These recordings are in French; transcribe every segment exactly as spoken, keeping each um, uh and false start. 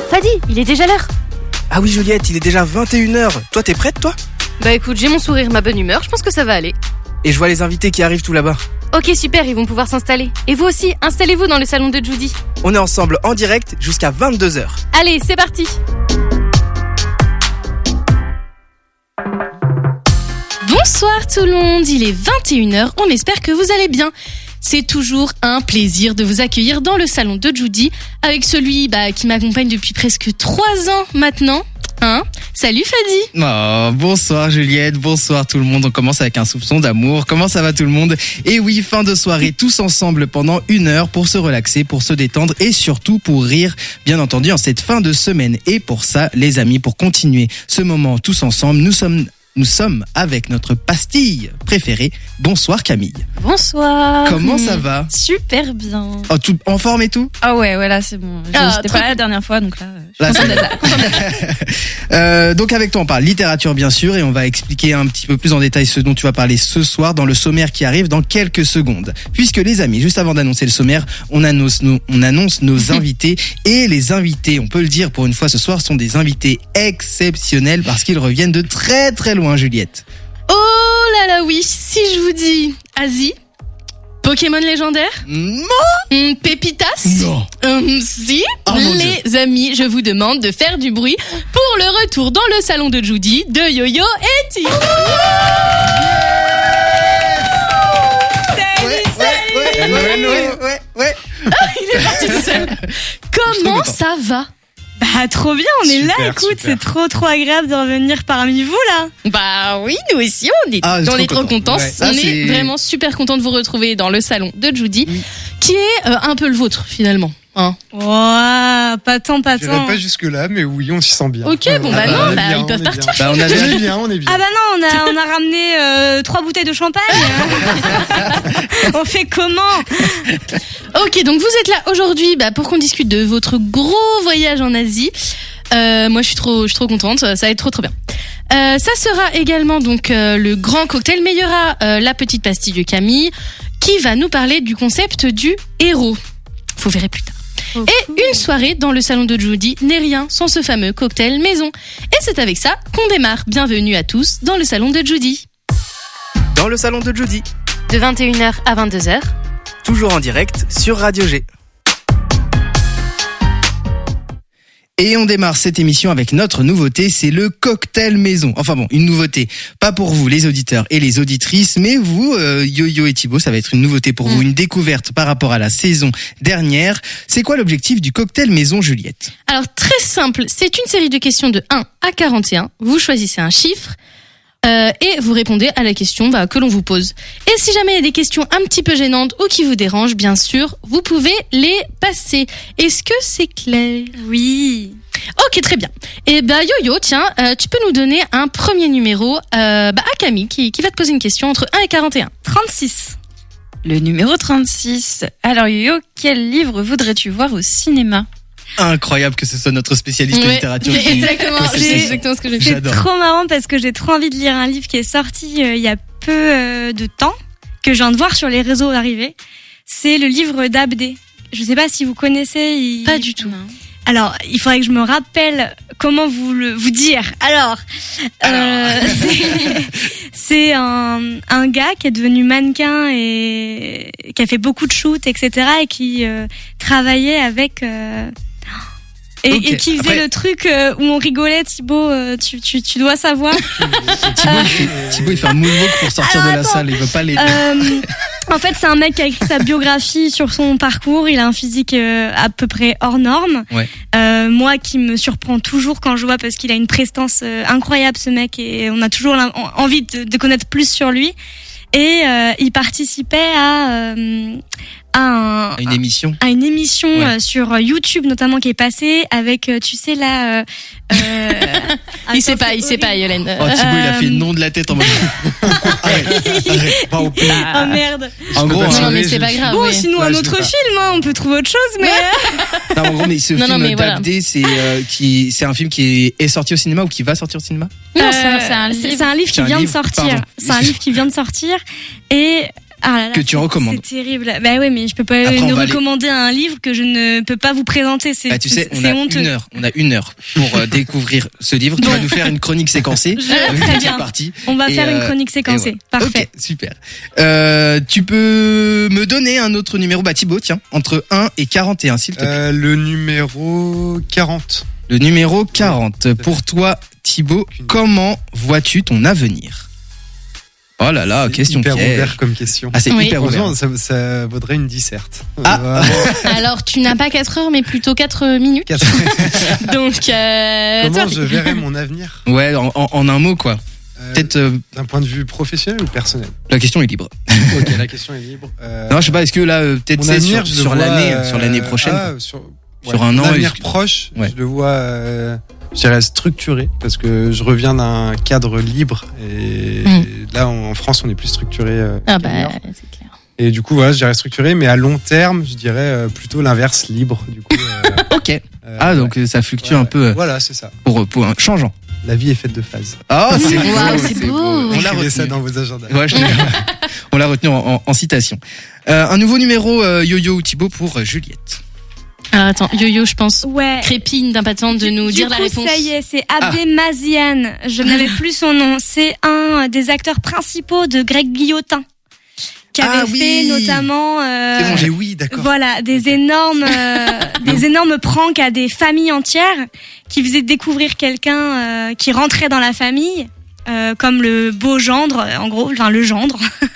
Fadi, il est déjà l'heure. Ah oui Juliette, il est déjà vingt et une heures. Toi t'es prête toi ? Bah écoute, j'ai mon sourire, ma bonne humeur, je pense que ça va aller. Et je vois les invités qui arrivent tout là-bas. Ok super, ils vont pouvoir s'installer. Et vous aussi, installez-vous dans le salon de Judy. On est ensemble en direct jusqu'à vingt-deux heures. Allez, c'est parti. Bonsoir tout le monde, il est vingt et une heures, on espère que vous allez bien. C'est toujours un plaisir de vous accueillir dans le salon de Judy avec celui bah, qui m'accompagne depuis presque trois ans maintenant. Hein ? Salut Fadi. Oh, bonsoir Juliette, bonsoir tout le monde. On commence avec un soupçon d'amour. Comment ça va tout le monde ? Et oui, fin de soirée, tous ensemble pendant une heure pour se relaxer, pour se détendre et surtout pour rire, bien entendu, en cette fin de semaine. Et pour ça, les amis, pour continuer ce moment tous ensemble, nous sommes... Nous sommes avec notre pastille préférée. Bonsoir Camille. Bonsoir. Comment ça va ? Super bien. Oh, tout en forme et tout ? Ah ouais, ouais là c'est bon. Ah, J'étais pas là la dernière fois donc là. Je Là, suis c'est contente d'être là. euh, donc avec toi on parle littérature bien sûr et on va expliquer un petit peu plus en détail ce dont tu vas parler ce soir dans le sommaire qui arrive dans quelques secondes. Puisque les amis, juste avant d'annoncer le sommaire, on annonce nos, on annonce nos invités et les invités, on peut le dire pour une fois ce soir, sont des invités exceptionnels parce qu'ils reviennent de très très loin, Juliette. Oh là là oui, si je vous dis Asie, Pokémon légendaire, Non. hum, Pépitas, Non. hum, si, Oh, mon les amis, je vous demande de faire du bruit pour le retour dans le salon de Judy de Yo-Yo et Ti. Ouais, ouais, ouais, ouais, ouais, ouais, ouais. Il est parti tout seul. Comment content. ça va ? Bah trop bien, on est là, Super, écoute, super. c'est trop trop agréable de revenir parmi vous là. Bah oui, nous aussi, on est, Ah, on trop est trop content. contents. Ouais, ça, on c'est- est vraiment super contents de vous retrouver dans le salon de Judy, Oui. qui est euh, un peu le vôtre finalement. Hein. Ouah, pas tant, pas J'irai tant. pas jusque là, mais oui, on s'y sent bien. Ok, bon, bah Ah, non, on est bah, bien, ils peuvent on est partir. bien. Bah, on a On déjà est bien, on est bien. Ah bah non, on a on a ramené euh, trois bouteilles de champagne. On fait comment? Ok, donc vous êtes là aujourd'hui bah, pour qu'on discute de votre gros voyage en Asie. Euh, moi, je suis trop, je suis trop contente. Ça va être trop, trop bien. Euh, ça sera également donc euh, le grand cocktail, mais il y aura euh, la petite pastille de Camille qui va nous parler du concept du héros. Vous verrez plus tard. Oh, Et cool. une soirée dans le salon de Judy n'est rien sans ce fameux cocktail maison. Et c'est avec ça qu'on démarre. Bienvenue à tous dans le salon de Judy. Dans le salon de Judy, De vingt et une heures à vingt-deux heures. toujours en direct sur Radio G. Et on démarre cette émission avec notre nouveauté, c'est le cocktail maison. Enfin bon, une nouveauté, pas pour vous les auditeurs et les auditrices, mais vous, euh, Yo-Yo et Thibaut, ça va être une nouveauté pour Mm. vous, une découverte par rapport à la saison dernière. C'est quoi l'objectif du cocktail maison, Juliette ? Alors très simple, c'est une série de questions de un à quarante et un. Vous choisissez un chiffre euh, et vous répondez à la question bah, que l'on vous pose. Et si jamais il y a des questions un petit peu gênantes ou qui vous dérangent, bien sûr, vous pouvez les passer. Est-ce que c'est clair ? Oui. Ok, très bien. Et bah Yo-Yo, tiens, euh, tu peux nous donner un premier numéro euh, bah, à Camille qui, qui va te poser une question entre un et quarante et un. trente-six. Le numéro trente-six. Alors Yo, quel livre voudrais-tu voir au cinéma? Incroyable que ce soit notre spécialiste de Ouais, littérature. c'est qui- exactement, qui- c'est qui- exactement ce que j'ai fait. C'est J'adore. trop marrant parce que j'ai trop envie de lire un livre qui est sorti euh, il y a peu euh, de temps, que je viens de voir sur les réseaux arriver. C'est le livre d'Abdé. Je sais pas si vous connaissez. il- Pas du tout. Alors, il faudrait que je me rappelle comment vous le vous dire. Alors, euh, c'est- c'est un, un gars qui est devenu mannequin et qui a fait beaucoup de shoots, et cetera, et qui euh, travaillait avec. Euh, et, Ok. et qui faisait Après- le truc euh, où on rigolait, Thibaut, euh, tu, tu, tu dois savoir. Thibaut, il fait, Thibaut, il fait un moonwalk pour sortir Alors, de la attends. salle, il veut pas les... Euh, en fait, c'est un mec qui a écrit sa biographie sur son parcours. Il a un physique euh, à peu près hors norme. Ouais. Euh, moi, qui me surprend toujours quand je vois parce qu'il a une prestance euh, incroyable, ce mec, et on a toujours l'en- envie de, de connaître plus sur lui. Et euh, il participait à euh, à, un, Une émission. à une émission Ouais. euh, sur YouTube notamment qui est passée avec, euh, tu sais là. Euh, euh, Il sait attends, pas, c'est il sait pas, horrible. Yolène. Oh, Thibaut, il a Euh, fait non de la tête en mode... arrête, arrête, pas au pire. Oh merde. En gros, peux pas hein, Non, mais je- c'est pas grave. Bon, oui. sinon Ouais, un je autre sais pas. film, hein, on peut trouver autre chose, mais. non, en gros, mais ce Non, non, film mais voilà. d'Abdé, c'est euh, qui, c'est un film qui est, est sorti au cinéma ou qui va sortir au cinéma. Non, Euh, c'est un- c'est un livre. c'est un livre C'est qui un vient livre, de sortir. pardon. C'est un livre qui vient de sortir et Ah là là, que tu c'est- recommandes. C'est terrible. Bah ouais, mais je peux pas Après, on nous va aller- recommander un livre que je ne peux pas vous présenter. C'est Bah, tu sais, on c'est a honteux. une heure, on a une heure pour euh, découvrir ce livre. Tu Bon. vas nous faire une chronique séquencée. Je- avec très toutes bien. les parties. On va Et, faire une euh, chronique séquencée. Et voilà. Parfait. Ok, super. Euh, tu peux me donner un autre numéro, bah Thibaut, tiens, entre un et quarante et un, s'il te plaît. Euh, le numéro quarante. Le numéro quarante. Pour toi, Thibaut, comment vois-tu ton avenir? Oh là là, C'est question hyper piège. ouvert comme question. Ah, c'est Oui. hyper ouvert. Franchement, ça, ça vaudrait une disserte. Ah. Vraiment. Alors, tu n'as pas quatre heures, mais plutôt quatre minutes. Quatre- Donc, euh, Comment toi, je verrais mon avenir Ouais, en, en- en un mot, quoi. Euh, Peut-être, euh, D'un point de vue professionnel ou personnel? la question est libre. Ok, la question est libre. Euh, Non, je sais pas, est-ce que là, euh, peut-être mon c'est avenir, sur, je le sur vois, l'année, euh, sur l'année prochaine. ah, quoi. sur, Sur un mon an, avenir est-ce que- proche, Ouais. je le vois, euh, je dirais structuré, parce que je reviens d'un cadre libre et Mm. là en, en France on est plus structuré. euh, ah bah, qu'ailleurs. c'est clair. Et du coup voilà, je dirais structuré, mais à long terme, je dirais euh, plutôt l'inverse, libre. Du coup. euh, Ok. euh, Ah, ouais. donc euh, ça fluctue Ouais, un ouais. peu euh, Voilà, c'est ça. pour, pour un changeant. La vie est faite de phases. Ah, c'est beau, Waouh, c'est beau. On l'a Écrivez ça retenu. dans vos agendas. Ouais, je l'ai- on l'a retenu en, en- en citation. Euh, un nouveau numéro euh, Yo-Yo ou Thibaut pour euh, Juliette. Alors, attends, Yo-Yo, je pense, Ouais. crépine d'impatience de nous Du dire coup, la réponse. ça y est, c'est Abdemazian. Je n'avais plus son nom. C'est un des acteurs principaux de Greg Guillotin, qui Ah avait oui. fait notamment, euh, C'est bon, j'ai- J'ai oui, d'accord. voilà, des énormes, euh, des énormes pranks à des familles entières, qui faisaient découvrir quelqu'un euh, qui rentrait dans la famille, euh, comme le beau gendre, en gros, enfin le gendre.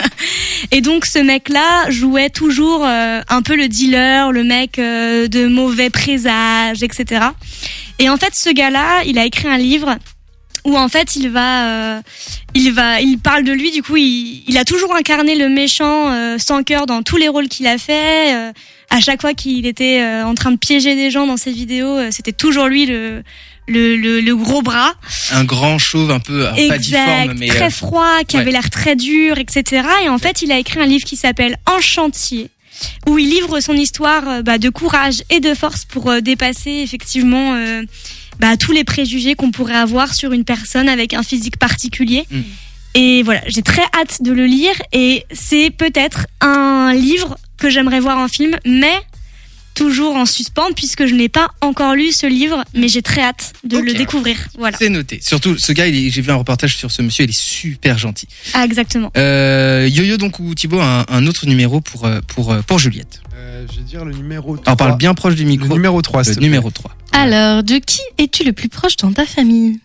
Et donc ce mec-là jouait toujours euh, un peu le dealer, le mec euh, de mauvais présages, et cetera. Et en fait, ce gars-là, il a écrit un livre où en fait il va, euh, il va, il parle de lui. Du coup, il, il a toujours incarné le méchant euh, sans cœur dans tous les rôles qu'il a fait. Euh, à chaque fois qu'il était euh, en train de piéger des gens dans ses vidéos, euh, c'était toujours lui le le, le, le gros bras. Un grand chauve un peu, alors, pas difforme, Exact, mais très euh, froid, qui ouais. avait l'air très dur, et cetera. Et en fait, il a écrit un livre qui s'appelle En chantier, où il livre son histoire euh, bah, de courage et de force pour euh, dépasser effectivement euh, bah, tous les préjugés qu'on pourrait avoir sur une personne avec un physique particulier. Mm. Et voilà, j'ai très hâte de le lire et c'est peut-être un livre que j'aimerais voir en film, mais toujours en suspens puisque je n'ai pas encore lu ce livre, mais j'ai très hâte de Ok. le découvrir. Voilà. c'est noté. Surtout, ce gars, il est- j'ai vu un reportage sur ce monsieur, il est super gentil. Ah, exactement. Euh, Yo-Yo donc ou Thibaut, un, un autre numéro pour euh, pour euh, pour Juliette. Euh, je vais dire le numéro trois. Alors parle bien proche du Le micro. numéro trois, s'il Le te plaît. numéro trois. Alors, de qui es-tu le plus proche dans ta famille?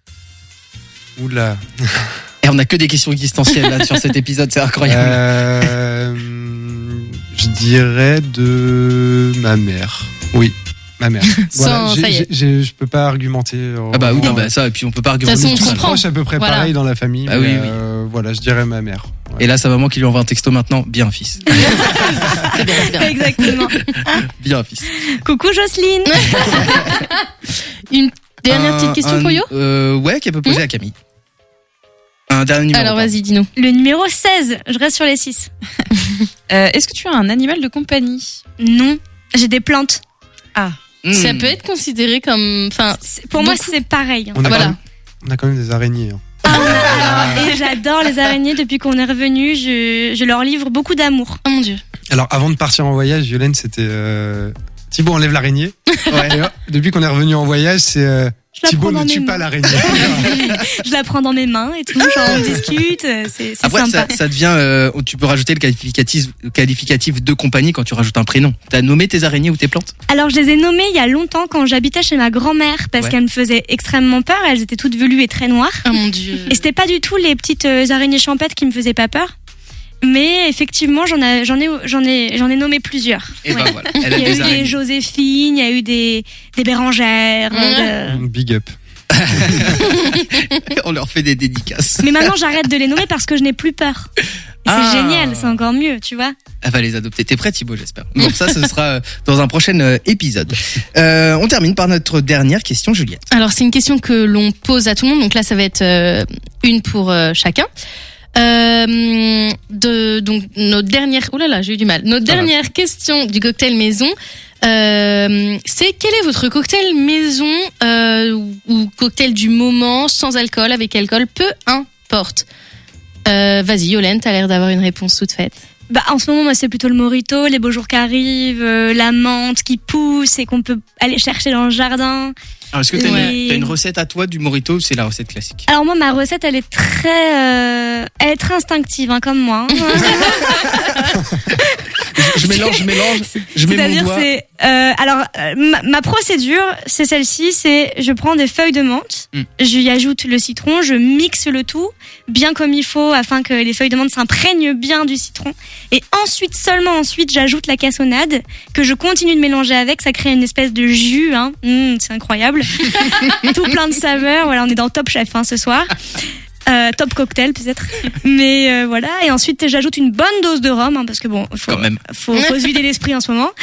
Oula. Et on a que des questions existentielles là sur cet épisode, c'est incroyable. Euh, je dirais de ma mère. Oui, ma mère. Sans- j'ai- ça y est. j'ai- j'ai- je peux pas argumenter. euh, Ah bah oui, vraiment. non, bah ça, et puis on peut pas De toute façon, argumenter on tout Tous ça. comprend. proches à peu près Voilà. pareil dans la famille. Ah mais, oui, oui. euh, voilà, je dirais ma mère. Ouais. Et là, sa maman qui lui envoie un texto maintenant, bien fils. C'est bien, c'est bien. Exactement. Bien fils. Coucou Jocelyne. Une dernière Un- petite question un- pour Yo? euh, Ouais, qu'elle peut poser à Camille. Un dernier numéro. Alors, pardon. vas-y, dis-nous. Le numéro seize. Je reste sur les six. Euh, Est-ce que tu as un animal de compagnie? Non. J'ai des plantes. Hmm. Ça peut être considéré comme, enfin, C'est- Pour moi, beaucoup. c'est pareil. On a, Voilà. quand même, on a quand même des araignées. hein. Ah, alors, et j'adore les araignées. Depuis qu'on est revenu, je, je leur livre beaucoup d'amour. oh mon dieu. Alors, avant de partir en voyage, Yolène, c'était euh, Thibaut enlève l'araignée. Ouais. Et, euh, depuis qu'on est revenu en voyage, c'est euh, Je la Thibaut prends dans ne mes tue mains. pas l'araignée. Je la prends dans mes mains et tout. Genre, on discute. C'est c'est Après, sympa. ça, ça devient. euh, tu peux rajouter le qualificatif, le qualificatif de compagnie quand tu rajoutes un prénom. T'as nommé tes araignées ou tes plantes? Alors, je les ai nommées il y a longtemps quand j'habitais chez ma grand-mère parce Ouais. qu'elles me faisaient extrêmement peur. Elles étaient toutes velues et très noires. Oh mon dieu. Et c'était pas du tout les petites euh, araignées champêtres qui me faisaient pas peur. Mais effectivement, j'en ai, j'en ai, j'en ai, j'en ai nommé plusieurs. Et Ouais. ben voilà. Elle a Il y a des eu des araignées. Joséphine, il y a eu des, des Bérangères. Ouais. de- Big up. On leur fait des dédicaces. Mais maintenant, j'arrête de les nommer parce que je n'ai plus peur. Et Ah. c'est génial, c'est encore mieux, tu vois. Elle va les adopter. T'es prêt, Thibaut, j'espère. Bon, ça, ce sera euh, dans un prochain euh, épisode. Euh, on termine par notre dernière question, Juliette. Alors, c'est une question que l'on pose à tout le monde. Donc là, ça va être euh, une pour euh, chacun. Euh, de donc notre dernière. Oh là là, j'ai eu du mal. Notre Ça va. dernière question du cocktail maison. Euh, c'est quel est votre cocktail maison euh, ou, ou cocktail du moment, sans alcool, avec alcool, peu importe. Euh, vas-y, Yolène, t'as l'air d'avoir une réponse toute faite. Bah, en ce moment, moi, c'est plutôt le mojito, les beaux jours qui arrivent, euh, la menthe qui pousse et qu'on peut aller chercher dans le jardin. Alors, est-ce que t'as, Ouais. une, t'as une recette à toi du mojito ou c'est la recette classique? Alors moi, ma recette, elle est très, euh, elle est très instinctive, hein, comme moi. Hein. Je mélange, je mélange, je mets mon C'est-à-dire, doigt. c'est, euh, alors, euh, ma, ma procédure, c'est celle-ci, c'est, je prends des feuilles de menthe, Mm. je y ajoute le citron, je mixe le tout, bien comme il faut, afin que les feuilles de menthe s'imprègnent bien du citron. Et ensuite, seulement ensuite, j'ajoute la cassonade, que je continue de mélanger avec, ça crée une espèce de jus, hein. Mm, c'est incroyable. Tout plein de saveurs, voilà, on est dans Top Chef, hein, ce soir. Euh, top cocktail peut-être, mais euh, voilà. Et ensuite j'ajoute une bonne dose de rhum, hein, parce que bon, faut, Quand même. faut, faut se vider l'esprit en ce moment.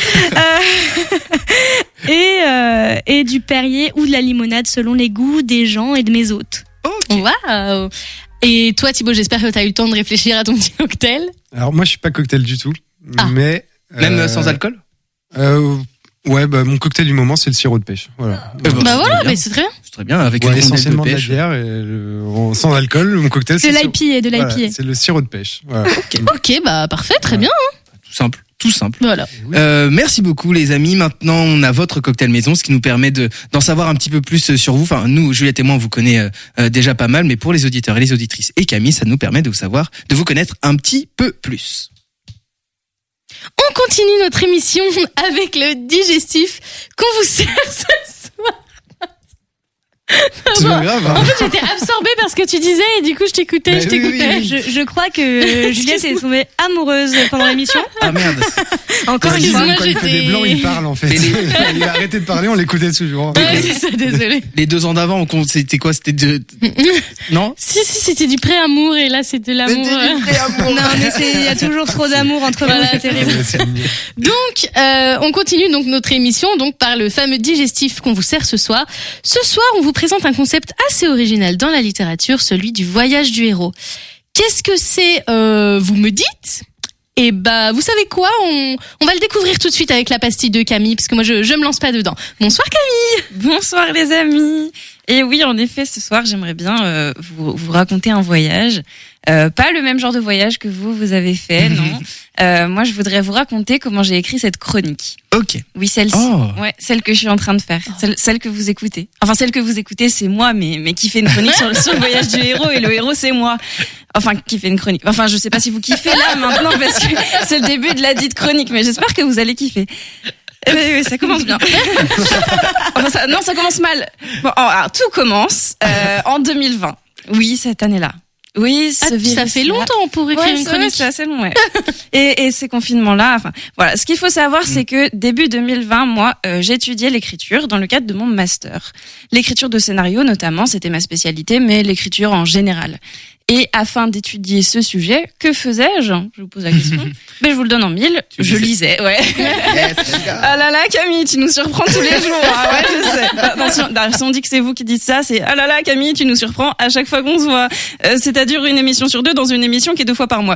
Euh, et euh, et du Perrier ou de la limonade selon les goûts des gens et de mes hôtes. Waouh. Et toi, Thibaut, j'espère que t'as eu le temps de réfléchir à ton petit cocktail. Alors moi, je suis pas cocktail du tout, Ah. mais Même euh, sans alcool? euh, Ouais, bah mon cocktail du moment, c'est le sirop de pêche. Voilà. Eh ben, Bah c'est voilà, très bien. mais c'est très bien. C'est très bien avec Ouais, une rondelle essentiellement de de, la pêche. bière et le- sans alcool. Mon cocktail, De c'est le l'I P A, de l'I P A. sirop- voilà, c'est le sirop de pêche. Voilà. Ok, bah parfait, très Ouais. bien. Tout simple, tout simple. Voilà. Euh, merci beaucoup les amis. Maintenant, on a votre cocktail maison, ce qui nous permet de d'en savoir un petit peu plus sur vous. Enfin, nous, Juliette et moi, on vous connaît euh, euh, déjà pas mal, mais pour les auditeurs et les auditrices et Camille, ça nous permet de vous savoir, de vous connaître un petit peu plus. On continue notre émission avec le digestif qu'on vous sert ce soir. C'est pas grave. En Hein. fait, j'étais absorbée par ce que tu disais et du coup, je t'écoutais, Mais je oui, t'écoutais. oui, Je, je crois que Juliette est tombée amoureuse pendant l'émission. Ah merde. Encore une Excuse-moi, fois, quand il fait des blancs, il parle en fait. Mais les- Il a arrêté de parler, on l'écoutait toujours. Ouais, c'est ça, désolé. Les deux ans d'avant, on- c'était quoi? C'était de... Non? Si, si, c'était du pré-amour et là, c'était de l'amour. euh. Non, mais c'est, il y a toujours trop d'amour entre Voilà, vous, c'est terrible. Ouais, c'est mignon. Donc, euh, on continue donc notre émission donc par le fameux digestif qu'on vous sert ce soir. Ce soir, on vous présente un concept assez original dans la littérature, celui du voyage du héros. Qu'est-ce que c'est, euh, vous me dites? Et bah, vous savez quoi? On, on va le découvrir tout de suite avec la pastille de Camille, parce que moi, je, je me lance pas dedans. Bonsoir Camille. Bonsoir les amis. Et oui, en effet, ce soir, j'aimerais bien euh, vous, vous raconter un voyage. Euh, pas le même genre de voyage que vous, vous avez fait, non. Euh, moi, je voudrais vous raconter comment j'ai écrit cette chronique. Ok. Oui, celle-ci. Oh. Ouais, celle que je suis en train de faire. Celle, celle que vous écoutez. Enfin, celle que vous écoutez, c'est moi, mais, mais qui fait une chronique sur, le- sur le voyage du héros, et le héros, c'est moi. Enfin, qui fait une chronique. Enfin, je sais pas si vous kiffez là, maintenant, parce que c'est le début de la dite chronique, mais j'espère que vous allez kiffer. Eh ben, oui, ça commence bien. Enfin, ça, non, ça commence mal. Bon, alors, tout commence euh, en deux mille vingt. Oui, cette année-là. Oui, ce Ah, ça virus-là. fait longtemps pour écrire Ouais, une c'est, chronique. ouais, c'est assez long, ouais. et, et ces confinements-là, enfin, voilà. Ce qu'il faut savoir, c'est que début deux mille vingt, moi, euh, j'étudiais l'écriture dans le cadre de mon master. L'écriture de scénario, notamment, c'était ma spécialité, mais l'écriture en général. Et afin d'étudier ce sujet, que faisais-je? Je vous pose la question. Ben, je vous le donne en mille. Tu Je lisais. lisais, ouais. Ah là là, Camille, tu nous surprends tous les jours. Ah ouais, je sais. Attention, si on dit que c'est vous qui dites ça, c'est ah là là, Camille, tu nous surprends à chaque fois qu'on se voit. Euh, c'est-à-dire une émission sur deux dans une émission qui est deux fois par mois.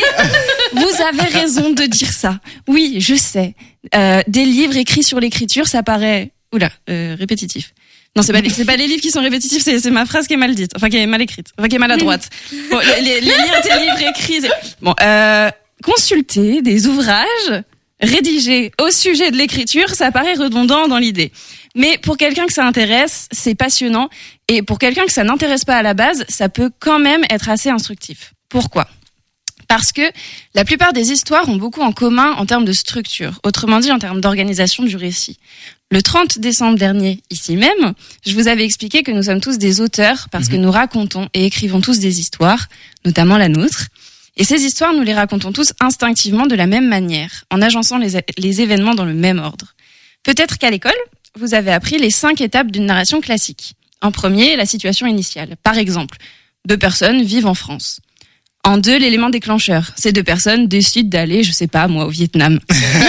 Et vous avez raison de dire ça. Oui, je sais. Euh, des livres écrits sur l'écriture, ça paraît, oula, euh, répétitif. Non, c'est pas les, c'est pas les livres qui sont répétitifs, c'est, c'est ma phrase qui est mal dite, enfin qui est mal écrite, enfin qui est maladroite. Bon, les, les, les lire des livres écrits, c'est... bon, euh, consulter des ouvrages rédigés au sujet de l'écriture, ça paraît redondant dans l'idée. Mais pour quelqu'un que ça intéresse, c'est passionnant, et pour quelqu'un que ça n'intéresse pas à la base, ça peut quand même être assez instructif. Pourquoi ? Parce que la plupart des histoires ont beaucoup en commun en termes de structure, autrement dit en termes d'organisation du récit. Le trente décembre dernier, ici même, je vous avais expliqué que nous sommes tous des auteurs parce que nous racontons et écrivons tous des histoires, notamment la nôtre. Et ces histoires, nous les racontons tous instinctivement de la même manière, en agençant les, les événements dans le même ordre. Peut-être qu'à l'école, vous avez appris les cinq étapes d'une narration classique. En premier, la situation initiale. Par exemple, deux personnes vivent en France. En deux, l'élément déclencheur. Ces deux personnes décident d'aller, je sais pas, moi, au Vietnam.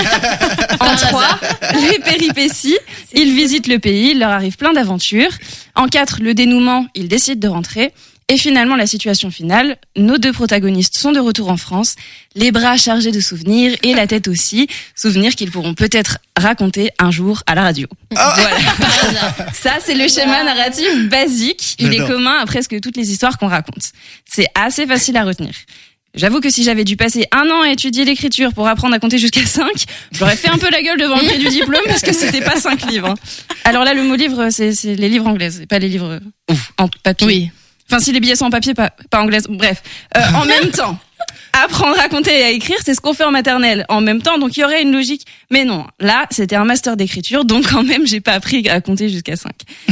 En trois, les péripéties. Ils visitent le pays, il leur arrive plein d'aventures. En quatre, le dénouement, ils décident de rentrer. Et finalement, la situation finale, nos deux protagonistes sont de retour en France, les bras chargés de souvenirs et la tête aussi, souvenirs qu'ils pourront peut-être raconter un jour à la radio. Voilà. Ça, c'est le schéma narratif basique. Il est J'adore. commun à presque toutes les histoires qu'on raconte. C'est assez facile à retenir. J'avoue que si j'avais dû passer un an à étudier l'écriture pour apprendre à compter jusqu'à cinq, j'aurais fait un peu la gueule devant le prix du diplôme parce que c'était pas cinq livres. Alors là, le mot livre, c'est, c'est les livres anglais, c'est pas les livres Ouf. en papier. Oui. Enfin, si les billets sont en papier, pas, pas anglais. Bref, euh, en même temps, apprendre à compter et à écrire, c'est ce qu'on fait en maternelle. En même temps, donc il y aurait une logique. Mais non, là, c'était un master d'écriture, donc quand même, j'ai pas appris à compter jusqu'à cinq.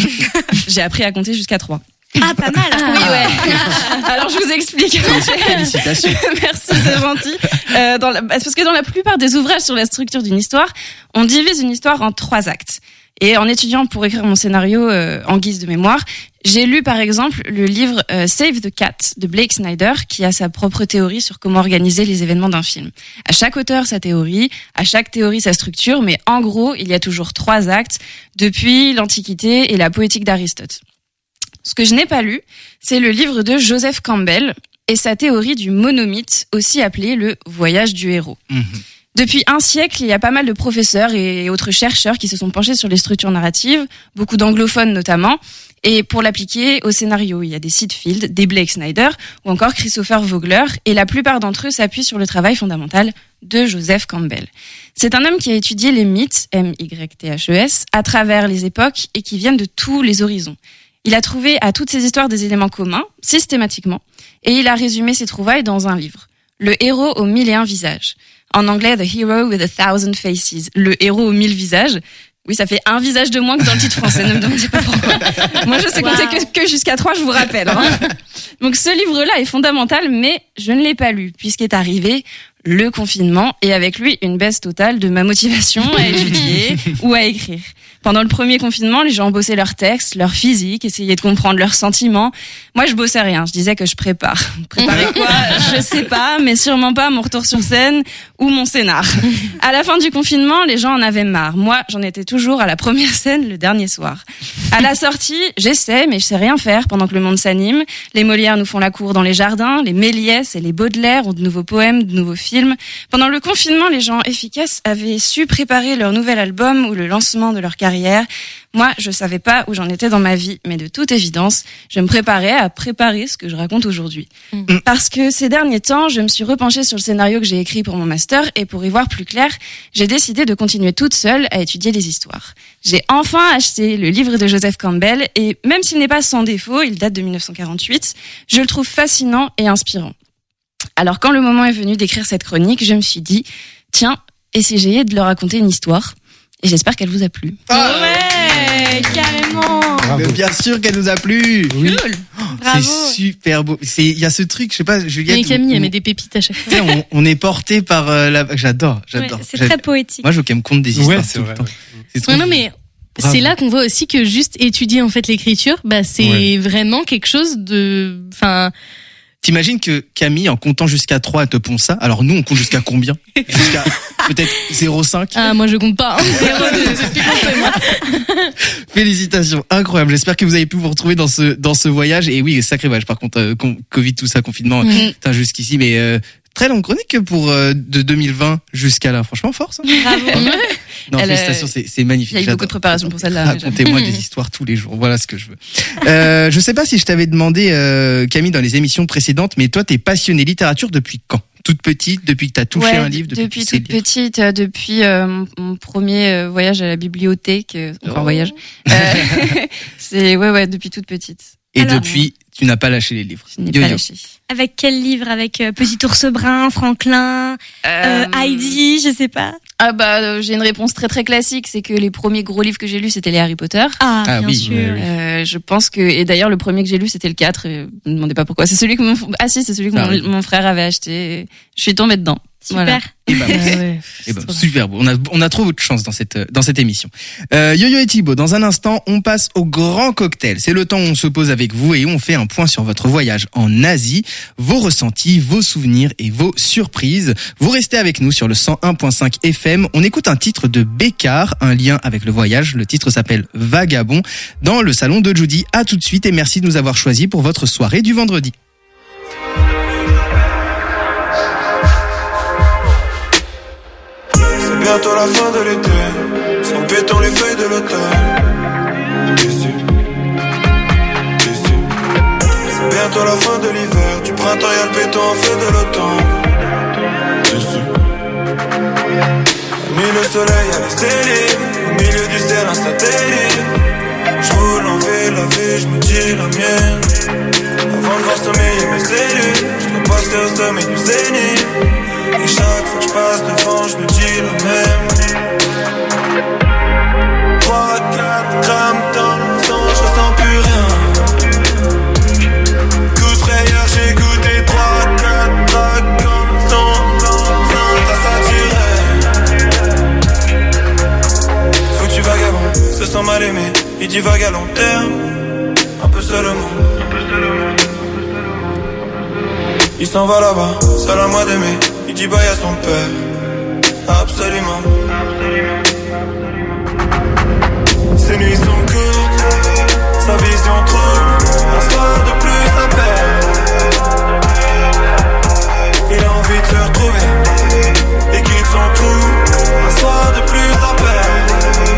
J'ai appris à compter jusqu'à trois. Ah, pas mal. Ah, oui, ouais. Alors, je vous explique. Félicitations. Merci, c'est gentil. Euh, dans la, parce que dans la plupart des ouvrages sur la structure d'une histoire, on divise une histoire en trois actes. Et en étudiant pour écrire mon scénario euh, en guise de mémoire, j'ai lu par exemple le livre euh, Save the Cat de Blake Snyder, qui a sa propre théorie sur comment organiser les événements d'un film. À chaque auteur sa théorie, à chaque théorie sa structure, mais en gros, il y a toujours trois actes depuis l'Antiquité et la poétique d'Aristote. Ce que je n'ai pas lu, c'est le livre de Joseph Campbell et sa théorie du monomythe, aussi appelé le voyage du héros. Mmh. Depuis un siècle, il y a pas mal de professeurs et autres chercheurs qui se sont penchés sur les structures narratives, beaucoup d'anglophones notamment, et pour l'appliquer au scénario, il y a des Sitfield, des Blake Snyder ou encore Christopher Vogler, et la plupart d'entre eux s'appuient sur le travail fondamental de Joseph Campbell. C'est un homme qui a étudié les mythes, M Y T H E S, à travers les époques et qui viennent de tous les horizons. Il a trouvé à toutes ces histoires des éléments communs, systématiquement, et il a résumé ses trouvailles dans un livre. Le héros aux mille et un visages. En anglais, The Hero with a Thousand Faces. Le héros aux mille visages. Oui, ça fait un visage de moins que dans le titre français, ne me demandez pas pourquoi. Moi, je sais wow. compter que, que jusqu'à trois, je vous rappelle. Hein. Donc, ce livre-là est fondamental, mais je ne l'ai pas lu, puisqu'est arrivé le confinement, et avec lui, une baisse totale de ma motivation à étudier ou à écrire. Pendant le premier confinement, les gens bossaient leurs textes, leur physique, essayaient de comprendre leurs sentiments. Moi, je bossais rien. Je disais que je prépare. Préparer quoi? Je sais pas, mais sûrement pas mon retour sur scène ou mon scénar. À la fin du confinement, les gens en avaient marre. Moi, j'en étais toujours à la première scène le dernier soir. À la sortie, j'essaie, mais je sais rien faire pendant que le monde s'anime. Les Molières nous font la cour dans les jardins. Les Méliès et les Baudelaire ont de nouveaux poèmes, de nouveaux films. Pendant le confinement, les gens efficaces avaient su préparer leur nouvel album ou le lancement de leur carrière. Moi, je savais pas où j'en étais dans ma vie, mais de toute évidence, je me préparais à préparer ce que je raconte aujourd'hui. Mmh. Parce que ces derniers temps, je me suis repenchée sur le scénario que j'ai écrit pour mon master, et pour y voir plus clair, j'ai décidé de continuer toute seule à étudier les histoires. J'ai enfin acheté le livre de Joseph Campbell, et même s'il n'est pas sans défaut, il date de dix-neuf cent quarante-huit, je le trouve fascinant et inspirant. Alors quand le moment est venu d'écrire cette chronique, je me suis dit, tiens, essayez de leur raconter une histoire. Et j'espère qu'elle vous a plu. Ah ouais, carrément. Mais bien sûr qu'elle nous a plu. Oui. Cool. Oh, Bravo. C'est super beau. C'est, il y a ce truc, je sais pas, Juliette. Et Camille, on, elle met des pépites à chaque fois. On, on est porté par euh, la. J'adore, j'adore. Ouais, c'est j'adore. Très poétique. Moi, je veux qu'elle me conte des histoires ouais, tout vrai, le temps. ouais. C'est trop ouais, non, mais Bravo. C'est là qu'on voit aussi que juste étudier en fait l'écriture, bah c'est ouais. vraiment quelque chose de, enfin. T'imagines que Camille, en comptant jusqu'à trois, elle te pond ça. Alors nous, on compte jusqu'à combien? Jusqu'à peut-être zéro virgule cinq. Ah, moi je compte pas. Félicitations, incroyable. J'espère que vous avez pu vous retrouver dans ce dans ce voyage. Et oui, sacré voyage. Par contre, euh, Covid, tout ça, confinement, mmh. t'as jusqu'ici, mais euh, très longue chronique pour euh, de deux mille vingt jusqu'à là. Franchement, force. Hein. Bravo. Non, Elle, félicitations, c'est, c'est magnifique. Il y a eu J'adore. beaucoup de préparation pour celle-là. Racontez-moi des histoires tous les jours. Voilà ce que je veux. Euh, je sais pas si je t'avais demandé, euh, Camille, dans les émissions précédentes, mais toi, t'es passionnée littérature depuis quand? Toute petite, depuis que t'as touché ouais, un livre, depuis, depuis toute petite, euh, depuis euh, mon, mon premier euh, voyage à la bibliothèque, euh, encore oh. voyage. Euh, c'est ouais, ouais, depuis toute petite. Et Alors, depuis, tu n'as pas lâché les livres. Je n'ai Yo, pas yo. lâché. Avec quel livre? Avec euh, Petit ours brun, Franklin, euh, euh, Heidi, je sais pas. Ah bah euh, j'ai une réponse très très classique, c'est que les premiers gros livres que j'ai lus c'était les Harry Potter. Ah, ah bien oui, sûr. oui, oui. Euh, je pense que et d'ailleurs le premier que j'ai lu c'était le quatre. Et, ne me demandez pas pourquoi. C'est celui que mon ah si c'est celui que ah, mon, oui. mon frère avait acheté. Je suis tombée dedans. Super. Voilà. Et ben, Ah ouais, et ben super beau. On a on a trop de chance dans cette dans cette émission. Euh, Yo-Yo et Thibaut, dans un instant, on passe au grand cocktail. C'est le temps où on se pose avec vous et on fait un point sur votre voyage en Asie, vos ressentis, vos souvenirs et vos surprises. Vous restez avec nous sur le cent un virgule cinq F M. On écoute un titre de Bécard, un lien avec le voyage. Le titre s'appelle Vagabond dans le salon de Judy. À tout de suite et merci de nous avoir choisis pour votre soirée du vendredi. Bientôt la fin de l'été, sans béton les feuilles de l'automne. Déçu, déçu. C'est bientôt la fin de l'hiver, du printemps y'a le béton en feu de l'automne. soleil à la cellule, au milieu du ciel un satellite. J'roule en ville, la vie, j'me dis la mienne. Avant de voir sommeiller mes cellules, j'dois passer au sommet du zénith. Et chaque fois que j'passe devant, j'me dis la même. trois à quatre grammes dans le sang, j'ressens plus rien. Coup de frayeur, j'ai goûté trois à quatre dragues comme son ça foutu vagabond, se sent mal aimé, il divague à long terme, un peu seulement. Il s'en va là-bas, seul à moi d'aimer, il dit bye à son père, absolument. Ses nuits sont courtes, sa vision trouble, un soir de plus à perdre. Il a envie de se retrouver, et quitte son trou, un soir de plus à perdre.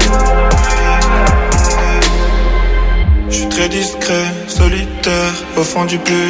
Je suis très discret, solitaire, au fond du plus.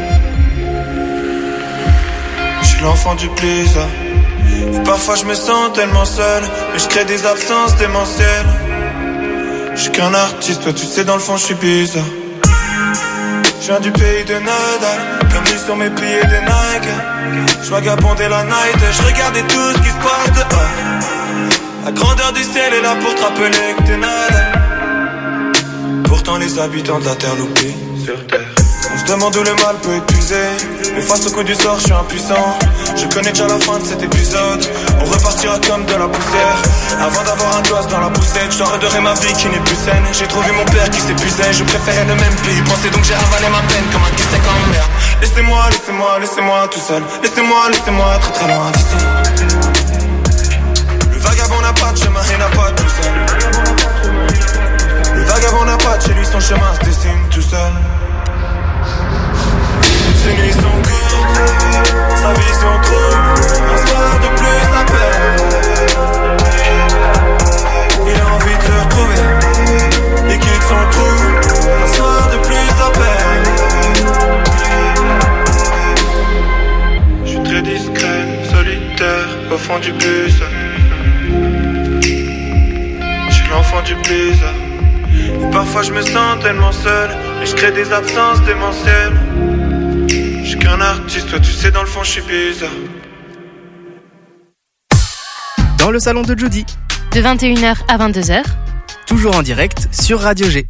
Je suis l'enfant du plus. Et parfois je me sens tellement seul, mais je crée des absences démentielles. Je suis qu'un artiste, toi tu sais dans le fond je suis bizarre. Je viens du pays de Nadal, comme lui sur mes pieds des Nike. Je vagabondais la night, je regardais tout ce qui se passe dehors. La grandeur du ciel est là pour te rappeler que t'es nada. Pourtant les habitants de la terre l'oublient sur terre. On se demande où le mal peut épuiser, mais face au coup du sort je suis impuissant. Je connais déjà la fin de cet épisode, on repartira comme de la poussière. Avant d'avoir un gosse dans la poussette, je dois redorer ma vie qui n'est plus saine. J'ai trouvé mon père qui s'épuisait, je préférais le même pays. Pensez donc j'ai ravalé ma peine comme un qui sait comme merde. Laissez-moi, laissez-moi, laissez-moi tout seul. Laissez-moi, laissez-moi très très loin d'ici. Le vagabond n'a pas de chemin et n'a pas tout seul. Le vagabond n'a pas de chez lui, son chemin se dessine tout seul. Ses nuits sont courtes, sa vision trouble, un soir de plus à perdre. Il a envie de se retrouver, et quitte son trou, un soir de plus à perdre. Je suis très discret, solitaire, au fond du plus. Je suis l'enfant du plus. Et parfois je me sens tellement seul, et je crée des absences démentielles. Je suis qu'un artiste, toi tu sais dans le fond je suis bizarre. Dans le salon de Judy, De vingt et une heures à vingt-deux heures. toujours en direct sur Radio G.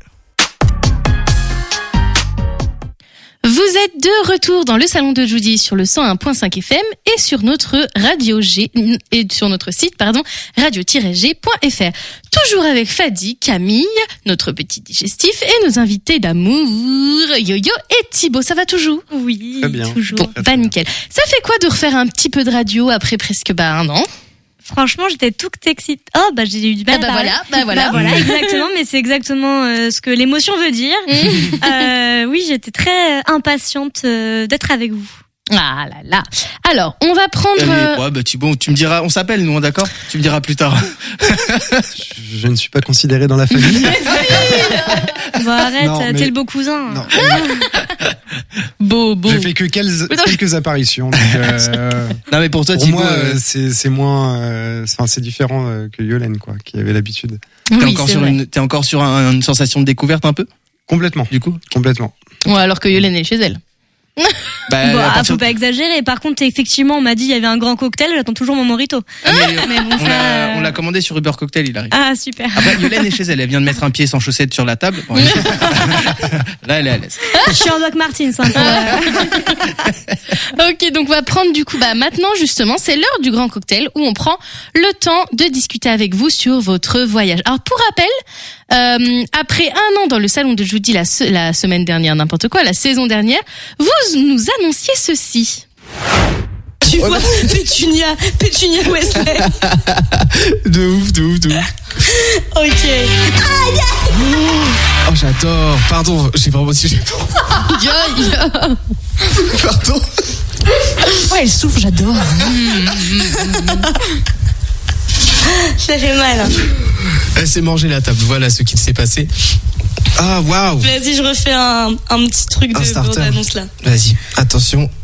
Vous êtes de retour dans le salon de Judy sur le cent un virgule cinq F M et sur notre radio G et sur notre site pardon radio tiret g point f r. Toujours avec Fadi, Camille, notre petit digestif et nos invités d'amour Yo-Yo et Thibaut. Ça va toujours? Oui, Très bien. toujours. Bon, Très, bah très nickel. Ça fait quoi de refaire un petit peu de radio après presque bah un an? Franchement, j'étais toute excitée. Oh, bah j'ai eu du mal Ah bah à parler. voilà, bah voilà. Bah voilà, exactement, mais c'est exactement euh, ce que l'émotion veut dire. euh, oui, j'étais très impatiente euh, d'être avec vous. Ah là là. Alors, on va prendre. euh, Ouais, bah Thibaut, tu me diras, on s'appelle nous, d'accord? Tu me diras plus tard. Je, je ne suis pas considéré dans la famille. Bon, arrête, Non, mais- t'es le beau cousin. Non, Beau, beau. j'ai fait que quelques, quelques apparitions. Donc, euh, Non mais pour toi, pour Thibaut, moi, euh, euh, c'est c'est moins, euh, enfin c'est différent euh, que Yolène quoi, qui avait l'habitude. t'es Oui, encore c'est sur vrai. une, t'es encore sur un- une sensation de découverte un peu, Complètement, du coup. complètement. Ouais, alors que Yolène est chez elle. Bah, Bon, à ah, partir faut de- pas exagérer. Par contre, effectivement, on m'a dit il y avait un grand cocktail. J'attends toujours mon mojito. Ah, mais, Mais bon, on ça, l'a, euh, on l'a commandé sur Uber Cocktail, il arrive. Ah, super. Après, Yolène est chez elle, elle vient de mettre un pied sans chaussette sur la table. Bon, elle- Là, elle est à l'aise. Je suis en Doc Martins. Hein, pour, euh, Ok, donc on va prendre du coup, bah maintenant justement, c'est l'heure du grand cocktail où on prend le temps de discuter avec vous sur votre voyage. Alors pour rappel, euh, après un an dans le salon de Judy la, se- la semaine dernière, n'importe quoi, la saison dernière, vous nous annonciez ceci. Tu vois, Pétunia, Pétunia Wesley. De ouf, de ouf, de ouf. Ok. Oh, j'adore. Pardon, j'ai vraiment si j'ai Yo, yo. Pardon. Ouais, elle souffle, j'adore. Ça fait mal. Hein. Elle s'est mangée la table. Voilà ce qui s'est passé. Ah, waouh. Vas-y, je refais un, un petit truc Un de starter. bande-annonce là. Vas-y, attention.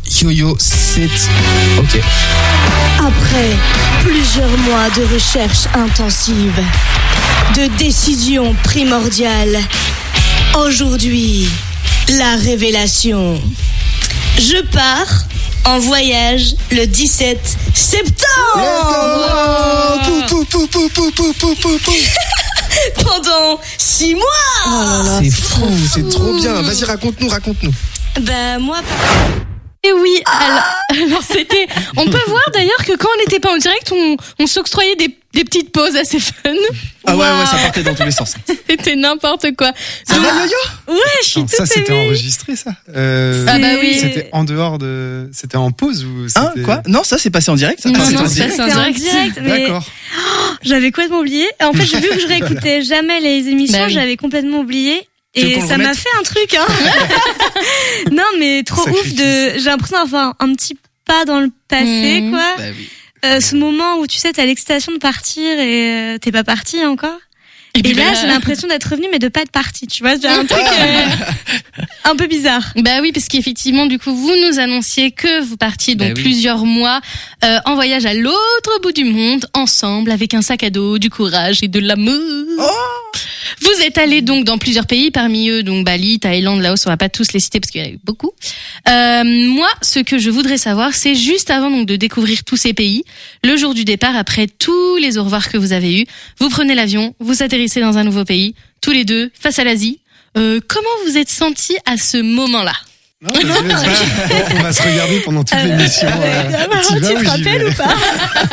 Yo-yo, c'est... Ok. Après plusieurs mois de recherche intensive, de décisions primordiales, aujourd'hui, la révélation. Je pars en voyage le dix-sept septembre. Pou, pou, pou, pou, pou, pou, pou, pou. Pendant six mois. Oh là là, c'est fou, c'est trop bien. Vas-y, raconte-nous, raconte-nous. Ben moi. Et oui, alors, alors c'était. On peut voir d'ailleurs que quand on n'était pas en direct, on, on s'octroyait des, des petites pauses assez fun. Ah ouais, Wow. ouais, ça partait dans tous les sens. C'était n'importe quoi. Ça va, Yo-Yo? Ouais, je suis Non, toute ça c'était émue. enregistré ça. Euh, Ah bah oui. C'était en dehors de. C'était en pause ou c'était. Hein, quoi? Non, ça c'est passé en direct, ça? Non, Enfin, non, c'est en c'est direct. passé en C'était en direct. direct, mais D'accord. j'avais complètement oublié. En fait, j'ai vu que je réécoutais jamais les émissions, Bah oui. j'avais complètement oublié. Tu veux Et qu'on le ça m'a remette fait un truc, hein. Non, mais trop ouf Sacrifice. de, j'ai l'impression d'avoir un petit pas dans le passé, Mhm. quoi. Bah oui. Euh, ce moment où tu sais, t'as l'excitation de partir et euh, t'es pas parti encore. Et, puis là, bah, j'ai l'impression d'être revenu, mais de pas être parti. Tu vois, j'ai un truc euh, un peu bizarre. Bah oui, parce qu'effectivement, du coup, vous nous annonciez que vous partiez donc Bah oui. plusieurs mois euh, en voyage à l'autre bout du monde, ensemble, avec un sac à dos, du courage et de l'amour. Vous êtes allés donc dans plusieurs pays, parmi eux donc Bali, Thaïlande, Laos, on va pas tous les citer parce qu'il y en a eu beaucoup. Euh, moi, ce que je voudrais savoir, c'est juste avant donc de découvrir tous ces pays, le jour du départ, après tous les au revoir que vous avez eus, vous prenez l'avion, vous atterrissez dans un nouveau pays, tous les deux, face à l'Asie. Euh, comment vous êtes sentis à ce moment-là? Non, mais je vais- on- on va se regarder pendant toute l'émission. euh, t'y vas tu ou te j'y rappelles vais ou pas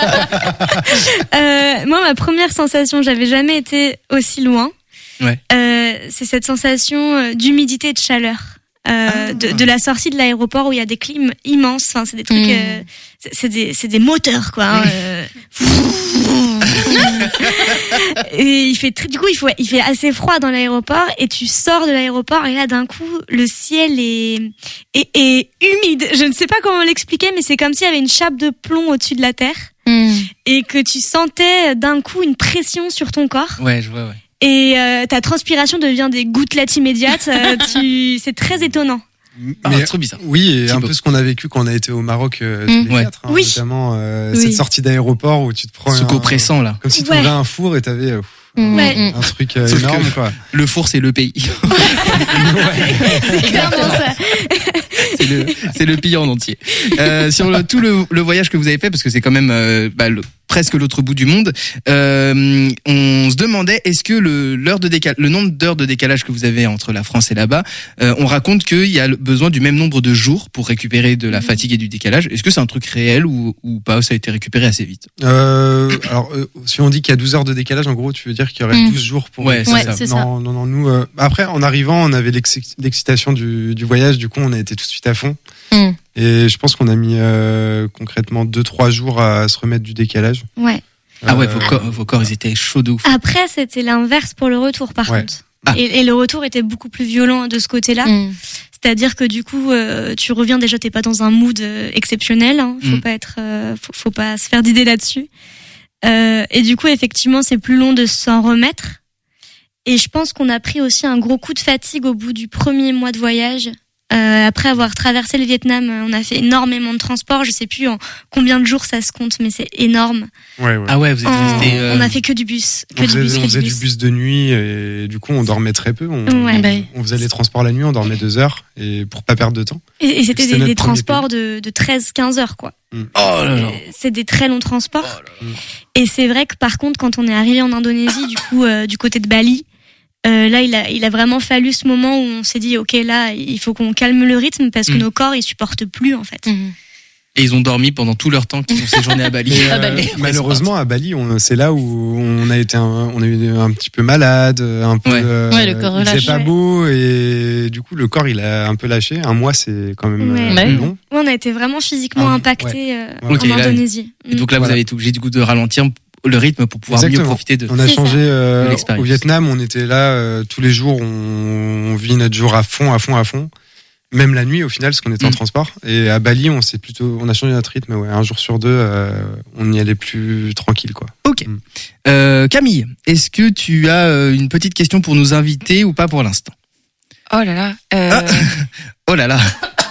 euh, Moi, ma première sensation, j'avais jamais été aussi loin. Ouais. Euh, c'est cette sensation euh, d'humidité et de chaleur. Euh, de, de la sortie de l'aéroport où il y a des clims immenses, enfin c'est des trucs, Mmh. euh, c'est c'est des c'est des moteurs quoi. Hein, euh. Et il fait très, du coup il faut il fait assez froid dans l'aéroport et tu sors de l'aéroport et là d'un coup le ciel est est, est humide. Je ne sais pas comment l'expliquer mais c'est comme s'il y avait une chape de plomb au-dessus de la terre Hmm. et que tu sentais d'un coup une pression sur ton corps. Ouais, je vois, ouais. Et euh, ta transpiration devient des gouttelettes immédiates. Euh, tu, c'est très étonnant. Ah, Mais- trop bizarre. Oui, et un Thibaut. peu ce qu'on a vécu quand on a été au Maroc euh, tous Mmh. les Ouais. quatre, hein, Oui. notamment euh, Oui. cette sortie d'aéroport où tu te prends Sucre un- oppressant, là. comme si tu Ouais. ouvrais un four et t'avais euh, Hmm, Ouais. hmm. un truc euh, Sauf énorme que- quoi. Le four, c'est le pays. C'est clairement ça. c'est le, c'est le pays en entier. Euh, sur le, tout le, le voyage que vous avez fait, parce que c'est quand même euh, bah, le, presque l'autre bout du monde, euh, on se demandait est-ce que le, l'heure de décal, le nombre d'heures de décalage que vous avez entre la France et là-bas, euh, on raconte qu'il y a le- besoin du même nombre de jours pour récupérer de la fatigue et du décalage. Est-ce que c'est un truc réel ou, ou pas? Ça a été récupéré assez vite. Euh, alors euh, si on dit qu'il y a douze heures de décalage, en gros tu veux dire qu'il y aurait Mmh. douze jours pour. Ouais, c'est Ouais, ça. c'est ça. Non, non, non, nous. euh, après, en arrivant, on avait l'exci- l'excitation du, du voyage. Du coup, on a été tout de suite à fond. Mm. Et je pense qu'on a mis euh, concrètement deux, trois jours à se remettre du décalage. Ouais. Ah ouais, Euh, vos corps, vos corps, ils étaient chauds de ouf. Après, c'était l'inverse pour le retour, par Ouais. contre. Ah. Et, et le retour était beaucoup plus violent de ce côté-là. Hmm. C'est-à-dire que du coup, euh, tu reviens déjà, t'es pas dans un mood euh, exceptionnel. Hein. Faut Mm. pas être, euh, faut, faut pas se faire d'idées là-dessus. Euh, et du coup, effectivement, c'est plus long de s'en remettre. Et je pense qu'on a pris aussi un gros coup de fatigue au bout du premier mois de voyage. Euh, après avoir traversé le Vietnam, on a fait énormément de transport. Je sais plus en combien de jours ça se compte, mais c'est énorme. Ouais, ouais. Ah ouais, vous êtes On, resté. euh, on a fait que du bus, que on du faisait, bus, que on du faisait bus. du bus de nuit et du coup on dormait très peu. On, Ouais. on, Bah. on faisait les transports la nuit, on dormait deux heures et pour pas perdre de temps. Et, et c'était C'était des, notre des premier transports de, de treize quinze heures, quoi. Oh là là. Euh, C'est des très longs transports. là. Et c'est vrai que par contre, quand on est arrivé en Indonésie, du coup, euh, du côté de Bali, euh, là, il a, il a vraiment fallu ce moment où on s'est dit, ok, là, il faut qu'on calme le rythme parce que Mm. nos corps, ils supportent plus, en fait. Hmm. Et ils ont dormi pendant tout leur temps qu'ils ont séjourné à Bali. Mais, Ah euh, bah, les- malheureusement à Bali, on- c'est là où on a été, un, on a eu un petit peu malade, un peu. Ouais. euh, Ouais, le corps il faisait relâche, pas ouais. beau et du coup le corps il a un peu lâché. Un mois c'est quand même Ouais. euh, Ouais. long. Ouais, on a été vraiment physiquement Ah, impactés euh, Ok, en là, Indonésie. Et donc là, Voilà. vous avez été obligé du coup de ralentir le rythme pour pouvoir mieux Exactement. profiter de. On a C'est changé ça. euh, De l'expérience. au Vietnam, on était là euh, tous les jours, on, on vit notre jour à fond, à fond, à fond. Même la nuit au final, parce qu'on était en Mm. transport. Et à Bali, on s'est plutôt, on a changé notre rythme. Ouais, un jour sur deux, euh, on y allait plus tranquille, quoi. Ok. Mm. Euh, Camille, est-ce que tu as euh, une petite question pour nous inviter ou pas pour l'instant? Oh là là. Euh, Oh là là.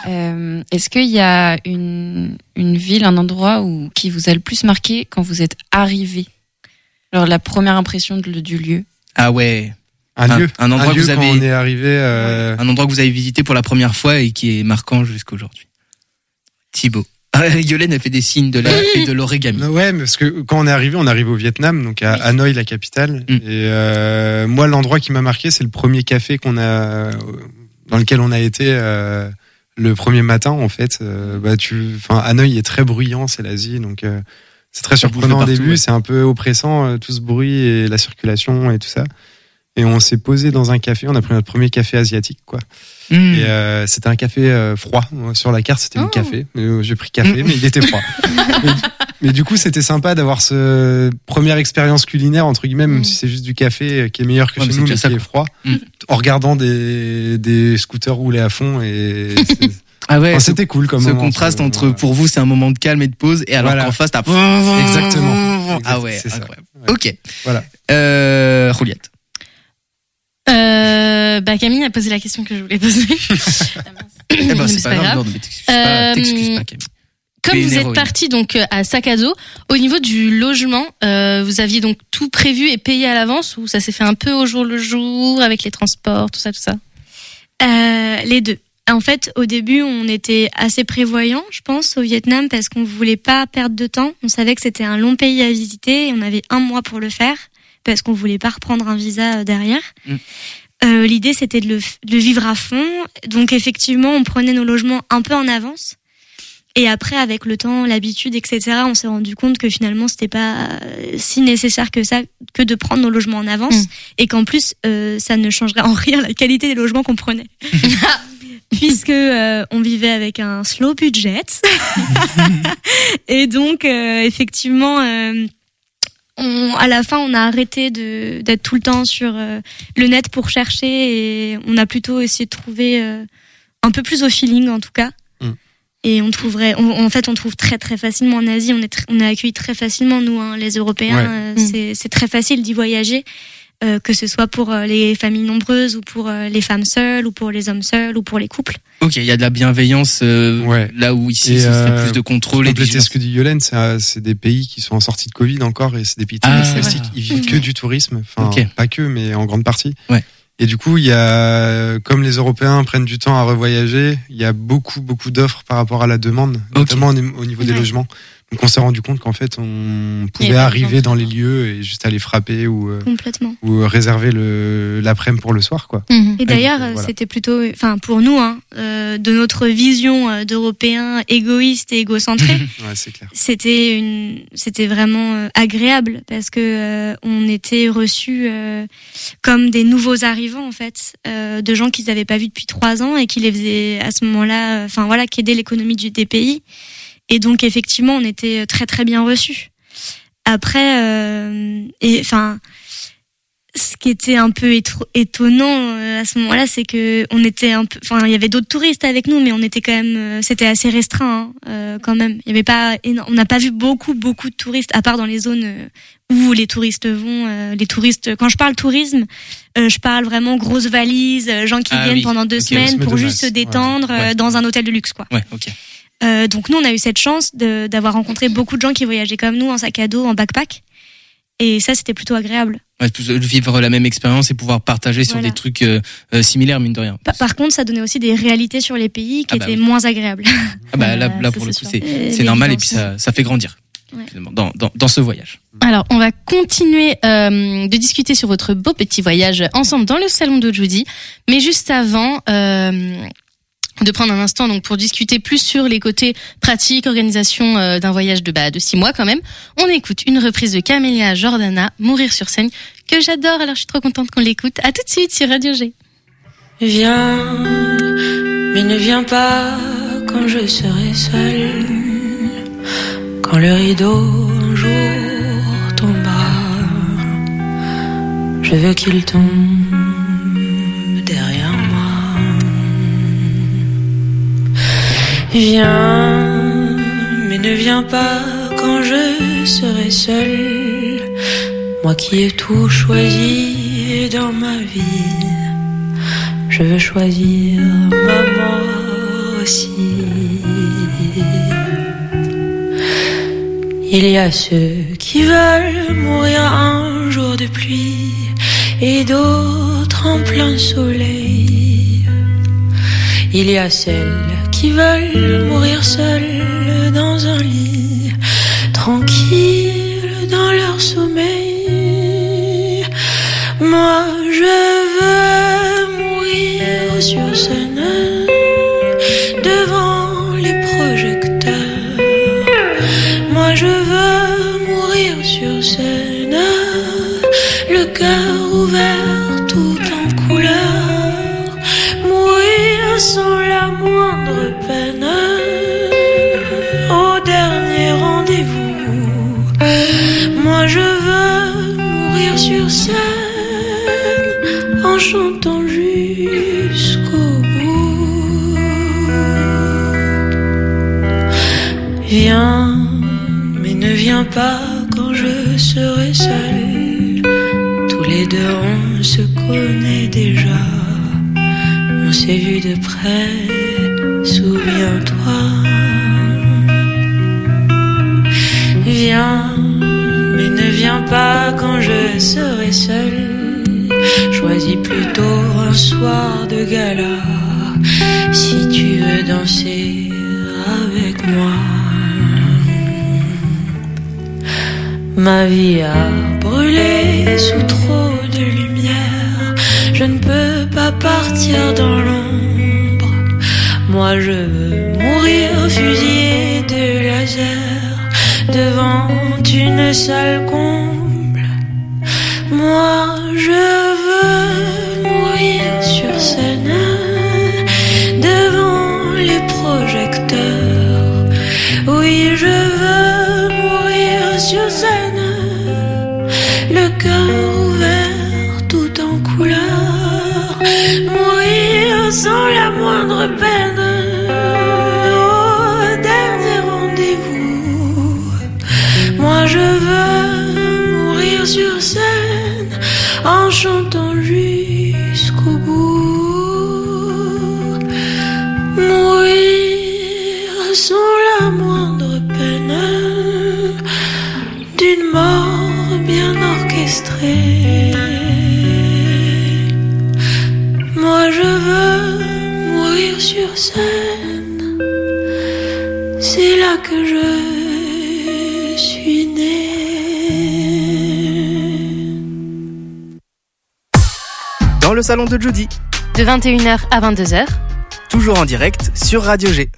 Euh, est-ce qu'il y a une, une ville, un endroit où, qui vous a le plus marqué quand vous êtes arrivé? Alors, la première impression de, du lieu. Ah ouais. Un, un lieu. Un endroit un que lieu vous avez. Quand on est arrivé. Euh... Un endroit que vous avez visité pour la première fois et qui est marquant jusqu'à aujourd'hui. Thibaut. Ah, Yolène a fait des signes de la et de l'origami. Ouais, mais parce que quand on est arrivé, on arrive au Vietnam, donc à Hanoï, la capitale. Mm. Et euh, moi, l'endroit qui m'a marqué, c'est le premier café qu'on a, dans lequel on a été euh, le premier matin, en fait. Euh, bah, tu, enfin, Hanoï est très bruyant, c'est l'Asie, donc euh, c'est très surprenant au début. Ouais. C'est un peu oppressant, euh, tout ce bruit et la circulation et tout ça. Et on s'est posé dans un café, on a pris notre premier café asiatique, quoi. Mmh. Et euh, c'était un café euh, froid. Sur la carte, c'était oh. un café. Euh, j'ai pris café, mmh. mais il était froid. mais, mais du coup, c'était sympa d'avoir ce première expérience culinaire entre guillemets, même mmh. si c'est juste du café qui est meilleur que ouais, chez nous, mais qui est froid, mmh. en regardant des des scooters rouler à fond et. Ah ouais, enfin, c'était cool comme ce moment. contraste entre voilà. pour vous c'est un moment de calme et de pause et alors voilà. qu'en face t'as exactement. Ah ouais, c'est incroyable. Ça. Ouais. Ok. Voilà. Euh, Juliette. Euh, bah Camille a posé la question que je voulais poser. eh ben, c'est, c'est pas, pas grave. grave. Non, mais t'excuses pas, t'excuses pas, Camille. Comme vous êtes parti donc à sac à dos, au niveau du logement, euh, vous aviez donc tout prévu et payé à l'avance ou ça s'est fait un peu au jour le jour avec les transports, tout ça, tout ça? Euh, les deux. En fait, au début, on était assez prévoyants, je pense, au Vietnam, parce qu'on voulait pas perdre de temps. On savait que c'était un long pays à visiter et on avait un mois pour le faire, parce qu'on voulait pas reprendre un visa derrière. Mm. Euh, l'idée, c'était de le, de le vivre à fond. Donc, effectivement, on prenait nos logements un peu en avance. Et après, avec le temps, l'habitude, et cetera, on s'est rendu compte que finalement, c'était pas si nécessaire que ça, que de prendre nos logements en avance. Mm. Et qu'en plus, euh, ça ne changerait en rien la qualité des logements qu'on prenait. Puisque euh, on vivait avec un slow budget. Et donc, euh, effectivement... Euh, On, à la fin, on a arrêté de, d'être tout le temps sur euh, le net pour chercher et on a plutôt essayé de trouver euh, un peu plus au feeling, en tout cas. Mm. Et on trouverait, on, en fait, on trouve très très facilement en Asie. On est, tr- on est accueillis très facilement, nous, hein, les Européens. Ouais. Euh, mm. c'est, c'est très facile d'y voyager, euh, que ce soit pour euh, les familles nombreuses ou pour euh, les femmes seules ou pour les hommes seuls ou pour les couples. Ok, il y a de la bienveillance euh, ouais. là où ici, ce serait euh, plus de contrôle. Et compléter ce que dit Yolène, c'est, c'est des pays qui sont en sortie de Covid encore et c'est des pays très touristiques. Ah, ils vivent mmh. que du tourisme, enfin okay. pas que, mais en grande partie. Ouais. Et du coup, il y a, comme les Européens prennent du temps à revoyager, il y a beaucoup beaucoup d'offres par rapport à la demande, okay. notamment au niveau des ouais. logements. Donc on s'est rendu compte qu'en fait on pouvait arriver dans les lieux et juste aller frapper ou complètement ou réserver le l'après-midi pour le soir quoi. Mmh. Et d'ailleurs donc, voilà. C'était plutôt enfin pour nous hein euh, de notre vision d'Européens égoïstes et égocentrés. Ouais, c'est clair. C'était une c'était vraiment euh, agréable parce que euh, on était reçus euh, comme des nouveaux arrivants en fait, euh, de gens qu'ils n'avaient pas vus depuis trois ans et qui les faisaient à ce moment-là enfin euh, voilà qui aidaient l'économie du des pays. Et donc effectivement, on était très très bien reçus. Après, euh, et enfin, ce qui était un peu étro- étonnant euh, à ce moment-là, c'est que on était un peu, enfin, il y avait d'autres touristes avec nous, mais on était quand même, euh, c'était assez restreint hein, euh, quand même. Il y avait pas, on n'a pas vu beaucoup beaucoup de touristes, à part dans les zones euh, où les touristes vont. Euh, les touristes, quand je parle tourisme, euh, je parle vraiment grosses valises, gens qui ah, viennent oui. pendant deux okay, semaines pour juste se détendre ouais. euh, dans un hôtel de luxe, quoi. Ouais, ok. Euh, donc nous on a eu cette chance de, d'avoir rencontré beaucoup de gens qui voyageaient comme nous en sac à dos, en backpack et ça c'était plutôt agréable. Ouais, vivre la même expérience et pouvoir partager voilà. sur des trucs euh, euh, similaires mine de rien. Par, par contre ça donnait aussi des réalités sur les pays qui ah bah étaient oui. moins agréables. Ah bah là, là pour le coup c'est, c'est, c'est normal et puis ça, ça fait grandir ouais. dans, dans, dans ce voyage. Alors on va continuer euh, de discuter sur votre beau petit voyage ensemble dans le salon de Judy, mais juste avant... Euh, de prendre un instant donc pour discuter plus sur les côtés pratiques, organisation euh, d'un voyage de bah de six mois quand même. On écoute une reprise de Camélia Jordana, Mourir sur scène, que j'adore. Alors je suis trop contente qu'on l'écoute. À tout de suite sur Radio G. Viens, mais ne viens pas quand je serai seule, quand le rideau un jour tombera. Je veux qu'il tombe derrière moi. Viens, mais ne viens pas quand je serai seule, moi qui ai tout choisi dans ma vie. Je veux choisir ma mort aussi. Il y a ceux qui veulent mourir un jour de pluie et d'autres en plein soleil. Il y a celles qui veulent mourir seules dans un lit, tranquilles dans leur sommeil. Moi je veux mourir sur scène, devant les projecteurs. Moi je veux mourir sur scène, le cœur ouvert tout en couleur, mourir sans la moindre peine, au dernier rendez-vous. Moi je veux mourir sur scène, en chantant jusqu'au bout. Viens, mais ne viens pas quand je serai seule. Tous les deux on se connaît déjà, on s'est vu de près, souviens-toi. Viens, mais ne viens pas quand je serai seule. Choisis plutôt un soir de gala, si tu veux danser avec moi. Ma vie a brûlé sous trop de lumière, je ne peux pas partir dans l'ombre. Moi je veux mourir fusillé de laser devant une salle comble. Moi je veux mourir sur scène, devant les projecteurs. Oui, je veux mourir sur scène, le cœur ouvert tout en couleur, mourir sans la moindre peine, au dernier rendez-vous. Moi je veux mourir sur scène, en chantant jusqu'au bout, mourir sans la moindre peine, d'une mort bien orchestrée. Moi je veux mourir sur scène, c'est là que je suis née. Dans le salon de Judy, De vingt et une heures à vingt-deux heures. toujours en direct sur Radio G.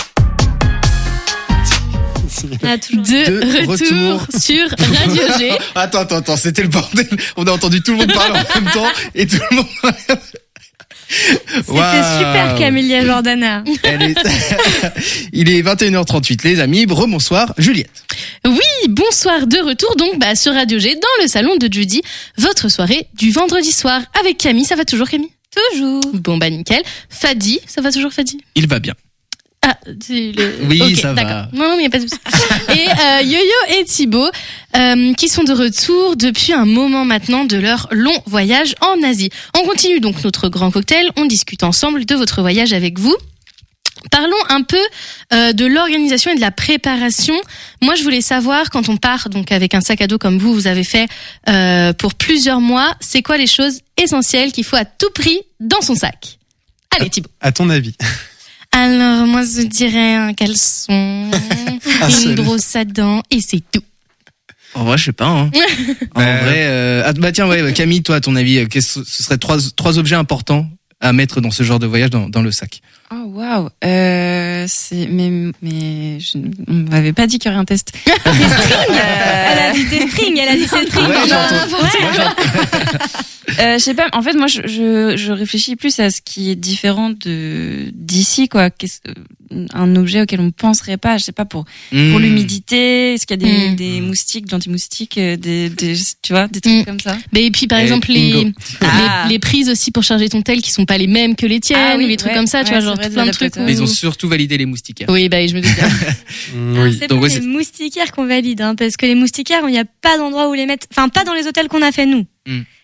Ah, toujours. De, De retour, retour. sur Radio G. Attends, attends, attends, c'était le bordel. On a entendu tout le monde parler en même temps et tout le monde. C'était super, Camélia Jordana. Elle est... Il est vingt et une heures trente-huit, les amis. Rebonsoir, Juliette. Oui, bonsoir de retour donc bah, sur Radio G dans le salon de Judy, votre soirée du vendredi soir avec Camille. Ça va toujours, Camille? Toujours. Bon bah nickel. Fadi, ça va toujours, Fadi? Il va bien. Ah, c'est le... Oui, Ok, ça va. d'accord. Non, non, mais y a pas de souci. Et euh, Yo-Yo et Thibaut, euh, qui sont de retour depuis un moment maintenant de leur long voyage en Asie. On continue donc notre grand cocktail. On discute ensemble de votre voyage avec vous. Parlons un peu euh, de l'organisation et de la préparation. Moi, je voulais savoir, quand on part donc avec un sac à dos comme vous, vous avez fait euh, pour plusieurs mois, c'est quoi les choses essentielles qu'il faut à tout prix dans son sac? Allez, Thibaut. À ton avis? Alors, moi, je dirais un caleçon, une seul. brosse à dents, et c'est tout. En vrai, je sais pas. Hein. En Euh, vrai, euh... ah, bah tiens, ouais, Camille, toi, à ton avis, qu'est-ce ce serait trois trois objets importants à mettre dans ce genre de voyage dans, dans le sac? Oh waouh, euh, c'est mais mais je, on m'avait pas dit qu'il y aurait un test. Elle a dit des strings, elle a dit ses strings. Ouais, j'ai entendu. Moi, j'ai- euh, je sais pas. En fait, moi, je, je je réfléchis plus à ce qui est différent de d'ici, quoi. Qu'est-ce, un objet auquel on penserait pas. Je sais pas pour Mmh. pour l'humidité. Est-ce qu'il y a des Mmh. des moustiques, d'anti-moustiques, euh, des des tu vois des trucs Mmh. comme ça. Mais et puis, par Et exemple, les, bingo. les, Ah. les prises aussi pour charger ton tel qui sont pas les mêmes que les tiennes, Ah oui, ou les trucs ouais, comme ça, tu ouais, vois, c'est genre vrai, tout des plein de trucs. adaptateurs. Mais ils ont où- surtout validé les moustiquaires. Oui, bah, je me doute bien. Oui. C'est Donc, pas ouais, les c'est- moustiquaires qu'on valide, hein, parce que les moustiquaires, il n'y a pas d'endroit où les mettre. Enfin, pas dans les hôtels qu'on a fait nous. Mm.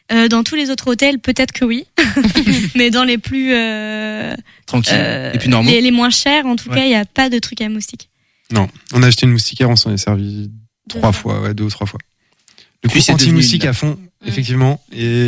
Euh, dans tous les autres hôtels, peut-être que oui, mais dans les plus euh, tranquille euh, et puis normaux, les, les moins chers, en tout Ouais. cas, il y a pas de truc à moustiques. Non, on a acheté une moustiquaire, on s'en est servi Deux trois fois. fois, ouais, deux ou trois fois. Le Puis coup c'est devenu anti-moustique une- à fond, effectivement.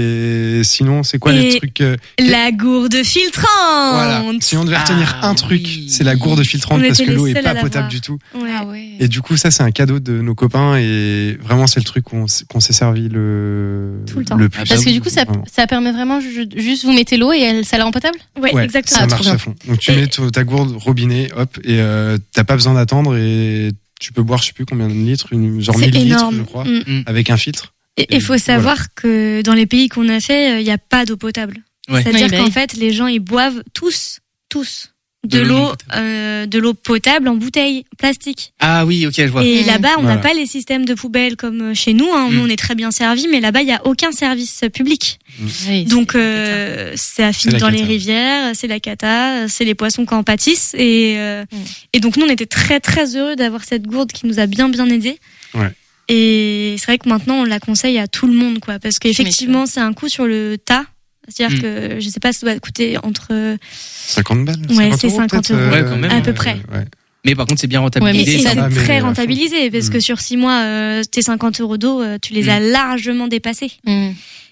Et sinon, c'est quoi Et les trucs euh, La gourde filtrante. Voilà. Si on devait retenir Ah, un truc, oui. c'est la gourde filtrante On parce était que les l'eau est seuls à pas potable l'avoir. du tout. Ouais. Ah ouais. Et du coup, ça, c'est un cadeau de nos copains et vraiment, c'est le truc qu'on, s- qu'on s'est servi le, Tout le temps. plus. Ah, Parce que du coup, ça, Vraiment. ça permet vraiment ju- juste vous mettez l'eau et elle, ça la rend potable. Ouais, Ouais, exactement. ça Ah, trop marche bien. à fond. Donc tu Et- mets ta ta gourde robinet, hop, et euh, t'as pas besoin d'attendre et tu peux boire, je sais plus combien de litres, une, genre C'est mille litres, énorme. je crois, Mm. avec un filtre. Et il faut savoir que dans les pays qu'on a fait, il n'y a pas d'eau potable. Ouais. C'est-à-dire Oui, bah qu'en oui. fait, les gens ils boivent tous, tous de, De l'eau non l'eau, potable. euh, de l'eau potable en bouteille plastique. Ah oui, ok, je vois. Et Mmh. là-bas, on n'a Voilà. pas les systèmes de poubelles comme chez nous. Hein. Mmh. Nous, on est très bien servis, mais là-bas, il y a aucun service public. Oui, Donc, c'est- euh, ça finit la dans les cata. rivières, c'est la cata, c'est les poissons qui en pâtissent. Et, euh, Mm. et donc, nous, on était très, très heureux d'avoir cette gourde qui nous a bien, bien aidés. Ouais. Et c'est vrai que maintenant, on la conseille à tout le monde, quoi. Parce qu'effectivement, c'est un coup sur le tas. C'est-à-dire Mm. que, je sais pas, ça doit coûter entre, cinquante balles. Ouais, 50 c'est euros, cinquante peut-être, euros. Ouais, quand même. À peu près. ouais. Mais par contre, c'est bien Ouais, mais rentabilisé. et, et ça- c'est Ah, mais très à fond. rentabilisé parce Mm. que sur six mois, euh, tes cinquante euros d'eau, euh, tu les Mm. as largement dépassés. Mm.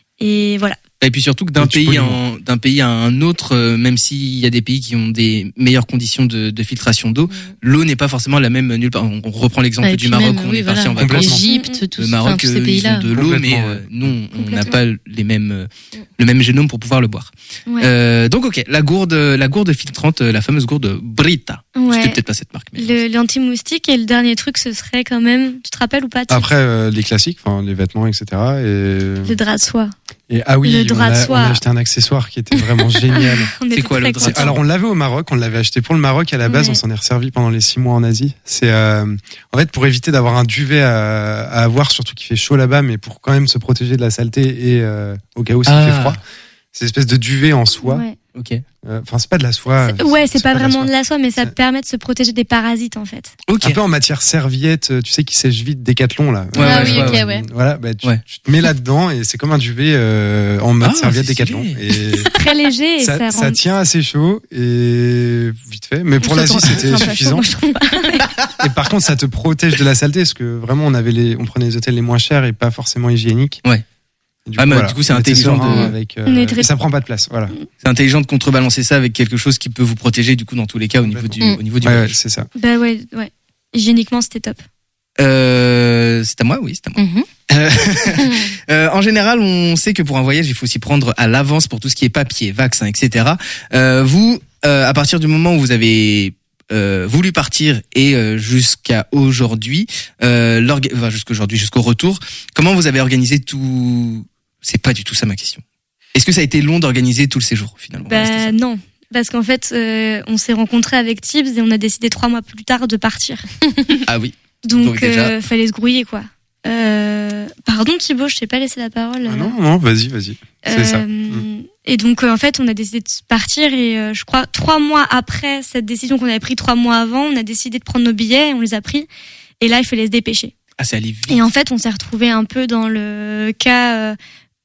Et voilà. Et puis surtout que d'un Et tu pays pollues en, d'un pays à un autre, euh, même s'il y a des pays qui ont des meilleures conditions de, de filtration d'eau, l'eau n'est pas forcément la même nulle part. On on reprend l'exemple Ah, et du puis Maroc même, où on oui, est parti voilà. en vacances. Complètement. Égypte, tout Le enfin, Maroc, tous ces euh, ils pays-là. ont de l'eau, mais Complètement, euh, ouais. nous, on- on n'a Complètement. pas les mêmes, euh, le même génome pour pouvoir le boire. Ouais. Euh, donc ok, la gourde, la gourde filtrante, euh, la fameuse gourde Brita. C'était Ouais. peut-être pas cette marque, mais Le, l'anti-moustique et le dernier truc, ce serait quand même, tu te rappelles ou pas, Tip Après, euh, les classiques, enfin, les vêtements, et cetera. Et, le drap de soie. et ah oui, le on drap de a, on soie. a acheté un accessoire qui était vraiment génial. On était quoi, le très drap de C'est- contents. Alors on l'avait au Maroc, on l'avait acheté pour le Maroc à la base, Ouais. on s'en est resservi pendant les six mois en Asie. C'est euh, en fait pour éviter d'avoir un duvet à, à avoir, surtout qu'il fait chaud là-bas, mais pour quand même se protéger de la saleté et euh, au cas où s'il Ah. fait froid. C'est une espèce de duvet en soie. Ouais, ok. Euh, Enfin c'est pas de la soie. c'est, ouais, c'est pas, de la vraiment soie. de la soie, mais ça C'est- permet de se protéger des parasites, en fait. Ok. Un peu en matière serviette, euh, tu sais qui sèche vite, Décathlon là. Ouais, Ah ouais, oui, ouais, ok, ouais. ouais. Voilà, bah, tu, Ouais. tu te mets là-dedans et c'est comme un duvet euh, en mode Ah, serviette c'est Décathlon. stylé. Et Très léger et ça, ça, rend. ça tient assez chaud et vite fait. Mais pour Ça l'Asie rend- c'était enfin, pas chaud, suffisant. moi, je trouve pas. Et par contre, ça te protège de la saleté, parce que vraiment, on avait les, on prenait les hôtels les moins chers et pas forcément hygiéniques. Ouais. Et Du Ah, mais du coup, c'est on était intelligent serein de- avec, euh, On est très- et ça prend pas de place, voilà. C'est intelligent de contrebalancer ça avec quelque chose qui peut vous protéger du coup dans tous les cas au niveau du, Mm. au niveau du Ouais, ouais, voyage. c'est ça. Bah ouais, ouais. Hygiéniquement, c'était top. Euh, c'est à moi, oui, c'est à moi. Mhm. Euh, euh, en général, on sait que pour un voyage, il faut s'y prendre à l'avance pour tout ce qui est papier, vaccin, et cetera. Euh, vous, euh, à partir du moment où vous avez euh, voulu partir et euh, jusqu'à aujourd'hui, euh, l'orga- enfin, jusqu'aujourd'hui, jusqu'au retour, comment vous avez organisé tout? C'est pas du tout ça ma question. Est-ce que ça a été long d'organiser tout le séjour finalement? Ouais, c'était Bah ça. non. Parce qu'en fait, euh, on s'est rencontrés avec Tibbs et on a décidé trois mois plus tard de partir. Ah oui. Donc, Donc, déjà- euh, fallait se grouiller, quoi. Euh, pardon Thibaut, je t'ai pas laissé la parole. Ah là. non, non, vas-y, vas-y. C'est Euh, ça. Mm. Et donc euh, en fait, on a décidé de partir et euh, je crois trois mois après cette décision qu'on avait prise trois mois avant, on a décidé de prendre nos billets, on les a pris et là il fallait se dépêcher. Ah, c'est allé vite. Et en fait, on s'est retrouvé un peu dans le cas euh,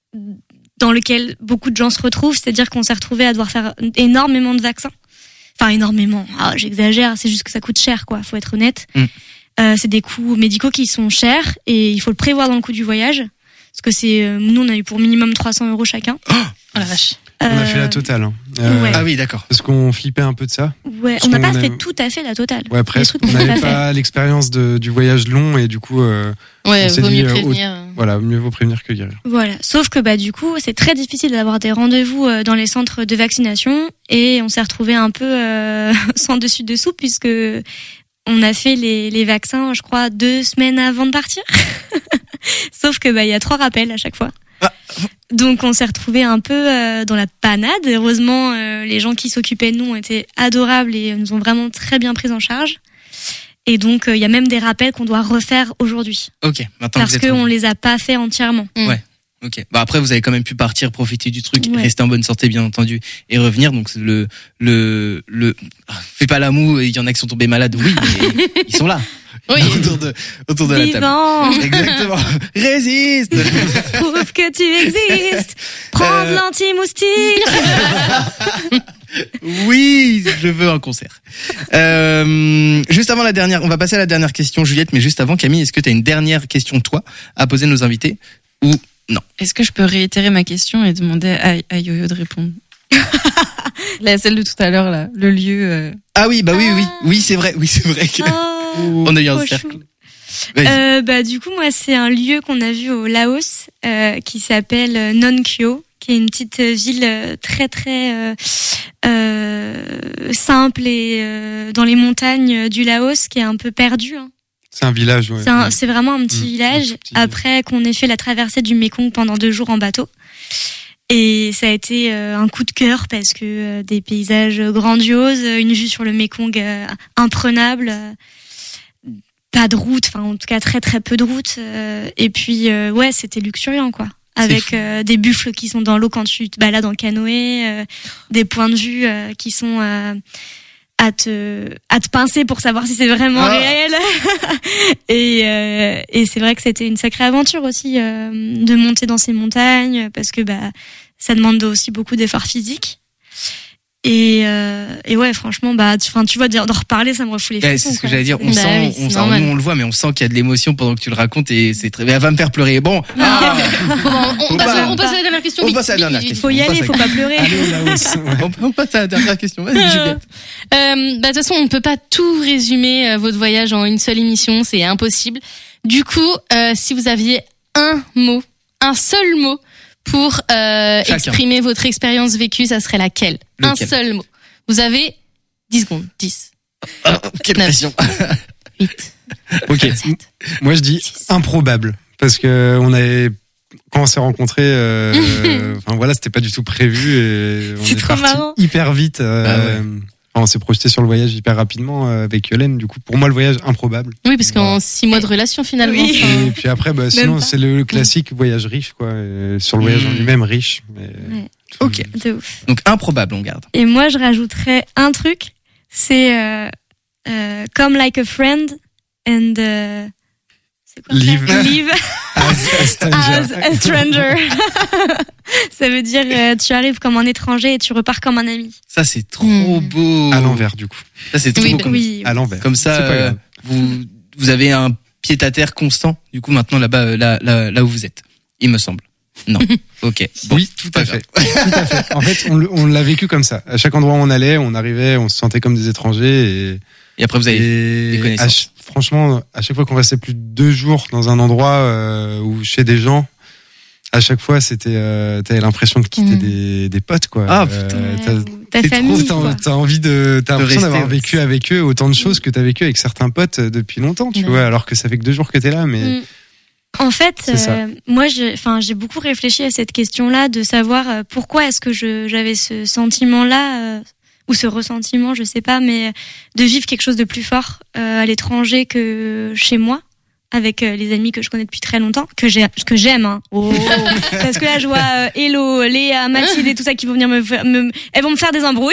dans lequel beaucoup de gens se retrouvent, c'est-à-dire qu'on s'est retrouvé à devoir faire énormément de vaccins. Enfin énormément. Ah, j'exagère, c'est juste que ça coûte cher, quoi. Faut être honnête. Mm. Euh, c'est des coûts médicaux qui sont chers et il faut le prévoir dans le coût du voyage. Parce que c'est, euh, nous on a eu pour minimum trois cents euros chacun. Oh la vache. On a fait Euh, la totale. Hein. Euh, ouais. Ah oui, d'accord. Parce qu'on flippait un peu de ça. Ouais, Parce on n'a qu'on pas a- fait tout à fait la totale. Ouais, Les presque. trucs qu'on On n'a pas n'avait fait. pas l'expérience de, du voyage long et du coup, euh, Ouais, On s'est vaut dit, mieux euh, prévenir. voilà, mieux vaut prévenir que guérir. Voilà. Sauf que bah du coup, c'est très difficile d'avoir des rendez-vous euh, dans les centres de vaccination et on s'est retrouvé un peu euh, sans dessus dessous puisque on a fait les, les vaccins, je crois, deux semaines avant de partir. Sauf que bah il y a trois rappels à chaque fois. Ah. Donc on s'est retrouvé un peu euh, dans la panade. Heureusement, euh, les gens qui s'occupaient de nous ont été adorables et nous ont vraiment très bien pris en charge. Et donc il euh, y a même des rappels qu'on doit refaire aujourd'hui Ok. Maintenant parce vous êtes qu'on les a pas fait entièrement. Ouais. Ok. Bah après vous avez quand même pu partir, profiter du truc, Ouais. rester en bonne santé bien entendu et revenir. Donc le le le fais pas la moue. Il y en a qui sont tombés malades, oui, mais ils sont là. Oui. autour de autour de la table. Vivant. Exactement. Résiste. Prouve que tu existes. Prends Euh. de l'anti-moustique. Oui, je veux un concert. Euh, juste avant la dernière, on va passer à la dernière question, Juliette, mais juste avant, Camille, est-ce que tu as une dernière question, toi, à poser à nos invités ou non? Est-ce que je peux réitérer ma question et demander à, à Yo-Yo de répondre? La celle de tout à l'heure, là, le lieu. Euh... Ah oui, bah oui, oui, oui, c'est vrai, oui, c'est vrai que Oh, on a eu un trop cercle. chou. Vas-y. Euh, bah du coup moi c'est un lieu qu'on a vu au Laos euh, qui s'appelle Nong Kyo, qui est une petite ville euh, très très euh, euh, simple et euh, dans les montagnes du Laos, qui est un peu perdue. Hein. C'est un village, ouais. C'est, un, c'est vraiment un petit Mmh, village. un petit village. Après qu'on ait fait la traversée du Mékong pendant deux jours en bateau. Et ça a été euh, un coup de cœur parce que euh, des paysages grandioses, une vue sur le Mékong euh, imprenable, euh, pas de route, enfin en tout cas très très peu de route. Euh, et puis euh, ouais, c'était luxuriant quoi. Avec euh, des buffles qui sont dans l'eau quand tu te balades en canoë, euh, des points de vue euh, qui sont euh, à te à te pincer pour savoir si c'est vraiment Ah. réel. et euh, et c'est vrai que c'était une sacrée aventure aussi euh, de monter dans ces montagnes, parce que bah ça demande aussi beaucoup d'efforts physiques. Et euh, et ouais, franchement, bah enfin tu vois, d'en reparler, ça me refoule les Ouais, frissons, c'est ce que quoi. j'allais dire. On Bah sent, oui, c'est on sent, normal. nous on le voit, mais on sent qu'il y a de l'émotion pendant que tu le racontes et c'est très. Mais elle va me faire pleurer. Bon, ah, Bon, on, Faut passe, pas- on passe à la dernière question. on vite, passe à la vite, dernière vite, vite. question. Faut y On aller, passe faut à- pas pleurer. Allez au Laos. Ouais. on, on passe à la dernière question. Vas-y, Euh, Juliette. Euh, bah, de toute façon, on ne peut pas tout résumer euh, votre voyage en une seule émission, c'est impossible. Du coup, euh, si vous aviez un mot, un seul mot pour euh, Chacun. exprimer votre expérience vécue, ça serait laquelle? Un Lequel seul mot. Vous avez dix secondes. dix, Ah, quelle neuf. pression. huit, Ok. sept. Moi, je dis Six. improbable. Parce que on avait, quand on s'est rencontrés, euh, enfin voilà, c'était pas du tout prévu et on C'est est trop parti marrant. hyper vite. Euh, Ah ouais. enfin, on s'est projeté sur le voyage hyper rapidement euh, avec Yolène. Du coup, pour moi, le voyage improbable. Oui, parce qu'en Voilà. six mois de relation, finalement. Oui. enfin, Et puis après, bah, sinon, pas. c'est le, le classique voyage riche, quoi. Et sur le voyage en Mm. lui-même, riche. Mais Ouais. tout- Ok. De ouf. Donc improbable, on garde. Et moi, je rajouterais un truc, c'est euh, euh, come like a friend and euh, c'est quoi ça Live. Live As a stranger. as a stranger. Ça veut dire euh, tu arrives comme un étranger et tu repars comme un ami. Ça c'est trop Mm. beau. À l'envers, du coup. Ça c'est trop Oui, beau. bah Comme, Oui. À l'envers. comme ça, C'est pas euh, grave. vous vous avez un pied à terre constant. Du coup maintenant là-bas, euh, là, là là où vous êtes, il me semble. Non. Ok. Bon, Oui, tout pas à fait. Tout à fait. En fait, on, le- on l'a vécu comme ça. À chaque endroit où on allait, on arrivait, on se sentait comme des étrangers et, Et après vous avez et des connaissances. à ch- franchement, à chaque fois qu'on restait plus de deux jours dans un endroit euh, ou chez des gens, à chaque fois, c'était, euh, t'avais l'impression de quitter Mm. des, des potes, quoi. Ah, Euh, Ouais, t'as- ou ta c'est famille. t'as, quoi. t'as envie de, t'as De l'impression rester, d'avoir ouais. vécu avec eux autant de choses que t'as vécu avec certains potes depuis longtemps, tu Ouais. vois, alors que ça fait que deux jours que t'es là, mais Mm. En fait, C'est ça. euh, moi, j'ai, enfin, j'ai beaucoup réfléchi à cette question-là, de savoir euh, pourquoi est-ce que je, j'avais ce sentiment-là euh, ou ce ressentiment, je sais pas, mais de vivre quelque chose de plus fort euh, à l'étranger que chez moi, avec euh, les amis que je connais depuis très longtemps, que j'ai, que j'aime. Hein. Oh. Parce que là, je vois euh, Hello, Léa, Mathilde et tout ça qui vont venir me, faire- me, elles vont me faire des embrouilles.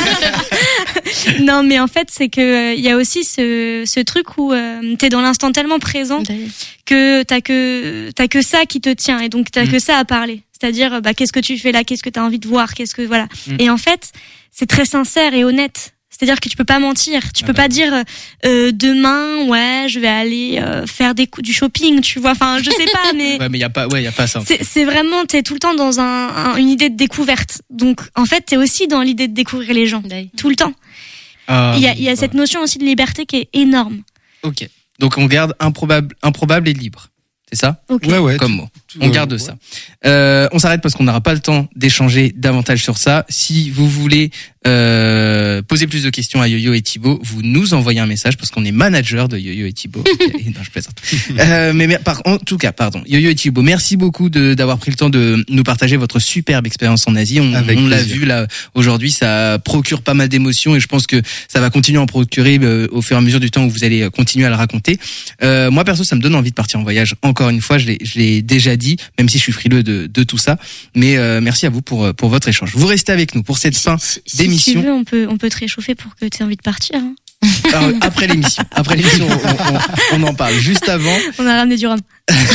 Non, mais en fait, c'est que il y a aussi ce, ce truc où euh, t'es dans l'instant tellement présent que t'as que t'as que ça qui te tient et donc t'as Mm. que ça à parler. C'est-à-dire, bah qu'est-ce que tu fais là, qu'est-ce que t'as envie de voir, qu'est-ce que voilà. Mm. Et en fait, c'est très sincère et honnête. C'est-à-dire que tu peux pas mentir, tu Ah peux bah. pas dire euh, demain, ouais, je vais aller euh, faire des coups du shopping, tu vois. Enfin, je sais pas, mais Ouais, mais y a pas, ouais, y a pas ça. c'est, c'est vraiment, t'es tout le temps dans un, un- une idée de découverte. Donc, en fait, t'es aussi dans l'idée de découvrir les gens, tout le temps. Ah, Il y a, oui, il y a ouais. cette notion aussi de liberté qui est énorme. Ok. Donc on garde improbable, improbable et libre. C'est ça? Ok. ouais, ouais. Comme tout- mot. tout- On garde ouais. ça. Euh, on s'arrête parce qu'on n'aura pas le temps d'échanger davantage sur ça. Si vous voulez euh, poser plus de questions à Yo-Yo et Thibaut, vous nous envoyez un message parce qu'on est manager de Yo-Yo et Thibaut. Ok, non, je plaisante. Euh, mais, mais par, en tout cas, pardon, Yo-Yo et Thibaut, merci beaucoup de, d'avoir pris le temps de nous partager votre superbe expérience en Asie. On, Avec on l'a plaisir. vu là aujourd'hui, ça procure pas mal d'émotions et je pense que ça va continuer à en procurer euh, au fur et à mesure du temps où vous allez continuer à le raconter. Euh, moi perso, ça me donne envie de partir en voyage. Encore une fois, je l'ai, je l'ai déjà dit, même si je suis frileux de, de tout ça. Mais euh, merci à vous pour pour votre échange. Vous restez avec nous pour cette fin Si- si d'émission. tu veux, on peut, on peut te réchauffer pour que tu aies envie de partir. Hein. Alors, après l'émission, après l'émission, on, on, on en parle. Juste avant, On a ramené du rhum.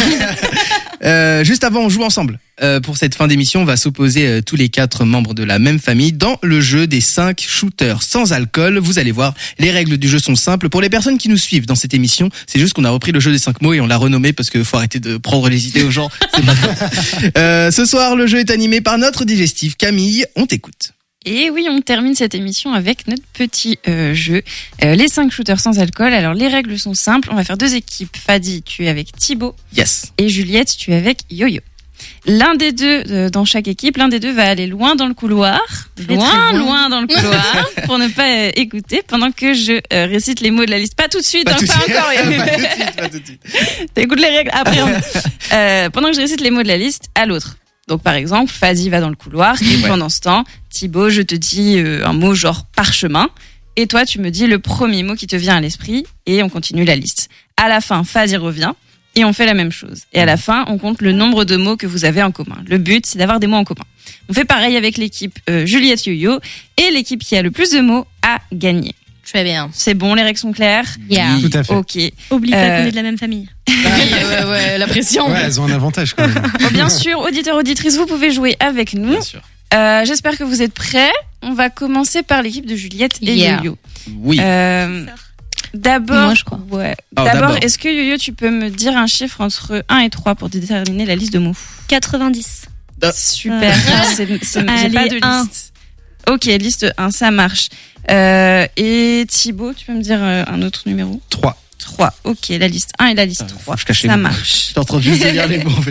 euh, juste avant, on joue ensemble. Euh, pour cette fin d'émission, on va s'opposer euh, tous les quatre membres de la même famille dans le jeu des cinq shooters sans alcool. Vous allez voir, les règles du jeu sont simples. Pour les personnes qui nous suivent dans cette émission, c'est juste qu'on a repris le jeu des cinq mots et on l'a renommé parce que faut arrêter de prendre les idées aux gens. C'est pas grave. Euh, ce soir, le jeu est animé par notre digestive Camille. On t'écoute. Et oui, on termine cette émission avec notre petit euh, jeu, euh, les cinq shooters sans alcool. Alors les règles sont simples, on va faire deux équipes. Fadi, tu es avec Thibaut. Yes. Et Juliette, tu es avec Yo-Yo. L'un des deux, euh, dans chaque équipe, l'un des deux va aller loin dans le couloir, Très, loin, très loin. loin dans le couloir, pour ne pas euh, écouter, pendant que je euh, récite les mots de la liste. Pas tout de suite, Pas hein, tout de pas suite. encore. Pas tout de suite, pas tout de suite. T'écoutes les règles après. on- Euh, pendant que je récite les mots de la liste à l'autre. Donc par exemple, Fadi va dans le couloir et Ouais. pendant ce temps, Thibaut, je te dis euh, un mot genre parchemin et toi tu me dis le premier mot qui te vient à l'esprit et on continue la liste. À la fin, Fadi revient et on fait la même chose. Et à la fin, on compte le nombre de mots que vous avez en commun. Le but, c'est d'avoir des mots en commun. On fait pareil avec l'équipe euh, Juliette Yo-Yo et l'équipe qui a le plus de mots a gagné. Très bien. C'est bon, les règles sont claires. Yeah. Tout à fait. Ok. Oublie pas Euh, qu'on est de la même famille. Oui, ouais, ouais, la pression. Ouais, elles ont un avantage quand même. Bon, bien sûr, auditeurs, auditrices, vous pouvez jouer avec nous. Bien sûr. Euh, J'espère que vous êtes prêts. On va commencer par l'équipe de Juliette et Yeah. Yo-Yo. Oui. Euh, D'abord, Moi, je crois. Ouais. Oh, D'abord, d'abord. est-ce que Yo-Yo, tu peux me dire un chiffre entre un et trois pour déterminer la liste de mots? quatre-vingt-dix. Ah. Super. C'est- c'est- J'ai Allez, pas de un. liste. Ok, liste un, ça marche. Euh, et Thibaut, tu peux me dire euh, un autre numéro? trois. trois. Ok, la liste un et la liste Ah, faut trois. que je cache les Ça mots. marche. J'étais en train de juste de lire les mots en fait.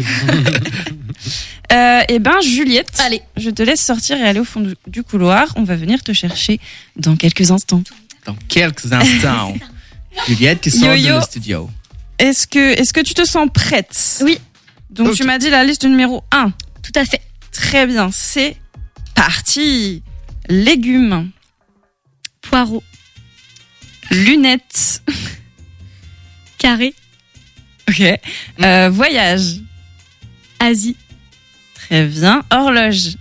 Euh, et ben, Juliette, Allez. je te laisse sortir et aller au fond du, du couloir. On va venir te chercher dans quelques instants. Dans quelques instants, Juliette qui sort Yo-Yo. de le studio. Est-ce que, est-ce que tu te sens prête? Oui. Donc, Ok. tu m'as dit la liste numéro un. Tout à fait. Très bien, c'est parti. Légumes, Poireaux. lunettes, Carré. ok. Euh, voyage, Asie. très bien. Horloge,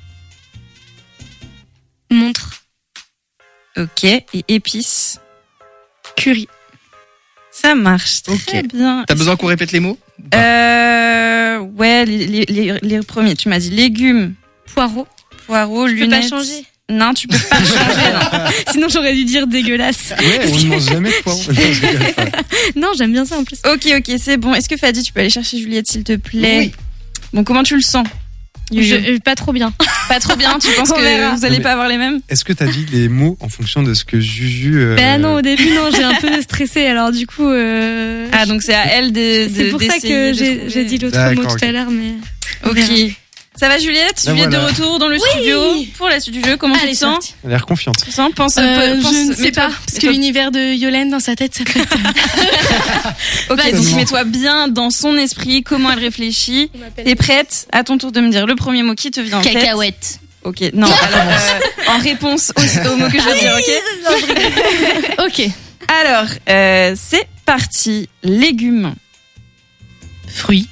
Montre. ok. Et épices, Curry. ça marche très Ok. bien. T'as besoin qu'on répète les mots? Euh, ouais, les, les, les, les premiers. Tu m'as dit légumes, Poireaux. poireaux, Je peux lunettes. pas changer. Non, tu peux pas changer. Non. Sinon, j'aurais dû dire dégueulasse. Ouais, on ne mange jamais de poireaux. Non, je rigole pas. Non, j'aime bien ça en plus. Ok, ok, c'est bon. Est-ce que Fadi, tu peux aller chercher Juliette, s'il te plaît? Oui. Bon, comment tu le sens? Je, euh, pas trop bien. Pas trop bien. Tu penses On verra. que vous allez Non, mais- pas avoir les mêmes? Est-ce que t'as dit les mots en fonction de ce que Juju... euh, Ben non, au début, non, j'ai un peu stressé. Alors du coup, euh, Ah, donc c'est à elle de. c'est de- pour ça d'essayer que de j'ai trouver. j'ai dit l'autre D'accord, mot tout ok. à l'heure, mais. on Ok. verra. Ça va, Juliette? Ben Juliette voilà. de retour dans le studio pour la suite du jeu. Comment tu Allez, te c'est sens? parti. Elle a l'air confiante. Tu te sens? Pense, Euh, pense- je ne sais mets-toi- pas, parce que mets-toi- l'univers de Yolène dans sa tête, ça peut être... Ok, Vas-y. donc mets-toi bien dans son esprit, comment elle réfléchit. T'es prête? À ton tour de me dire le premier mot qui te vient en tête. Cacahuète. Ok, non, alors, euh, en réponse au, au mot que je vais dire, ok? Ok. Alors, euh, c'est parti. Légumes. Fruits.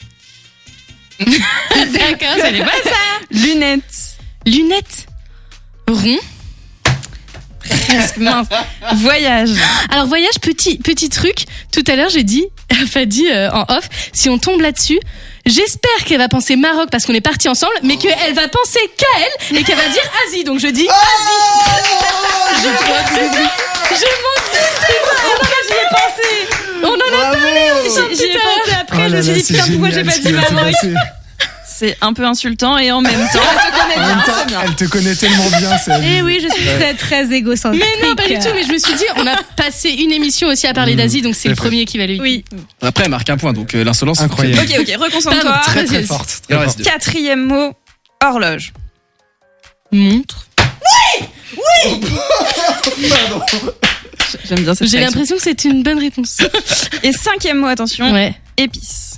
D'accord, ça n'est pas ça. Lunettes. Lunettes. Rond. Presque, mince. Voyage. Alors voyage, petit petit truc. Tout à l'heure, j'ai dit, Fadi euh, en off, si on tombe là-dessus, j'espère qu'elle va penser Maroc parce qu'on est partis ensemble, mais qu'elle va penser qu'à elle et qu'elle va dire Asie. Donc je dis Asie. Je crois que c'est ça. Je m'en doute. J'y ai pensé. On en a parlé ensemble J'y ai tout à l'heure. pensé après. Oh je là me suis là, dit, c'est putain, pourquoi j'ai génial pas ce dit qui va se Maroc? passer. C'est un peu insultant et en même temps, elle te connaît En bien, même temps, c'est bien. elle te connaît tellement bien. c'est- Eh oui, je suis très très égocentrique. Mais non, pas du tout. Mais je me suis dit, on a passé une émission aussi à parler Mmh, d'Asie, donc c'est c'est le vrai. premier qui va lui. Oui. Après, elle marque un point, donc euh, l'insolence. Incroyable. Ok, ok, reconcentre-toi. Pardon, Très très Vas-y. forte. Il en Très reste forte. deux. Quatrième mot, horloge. Montre. J'aime bien cette J'ai réaction. l'impression que c'est une bonne réponse. Et cinquième mot, attention, Ouais. épices.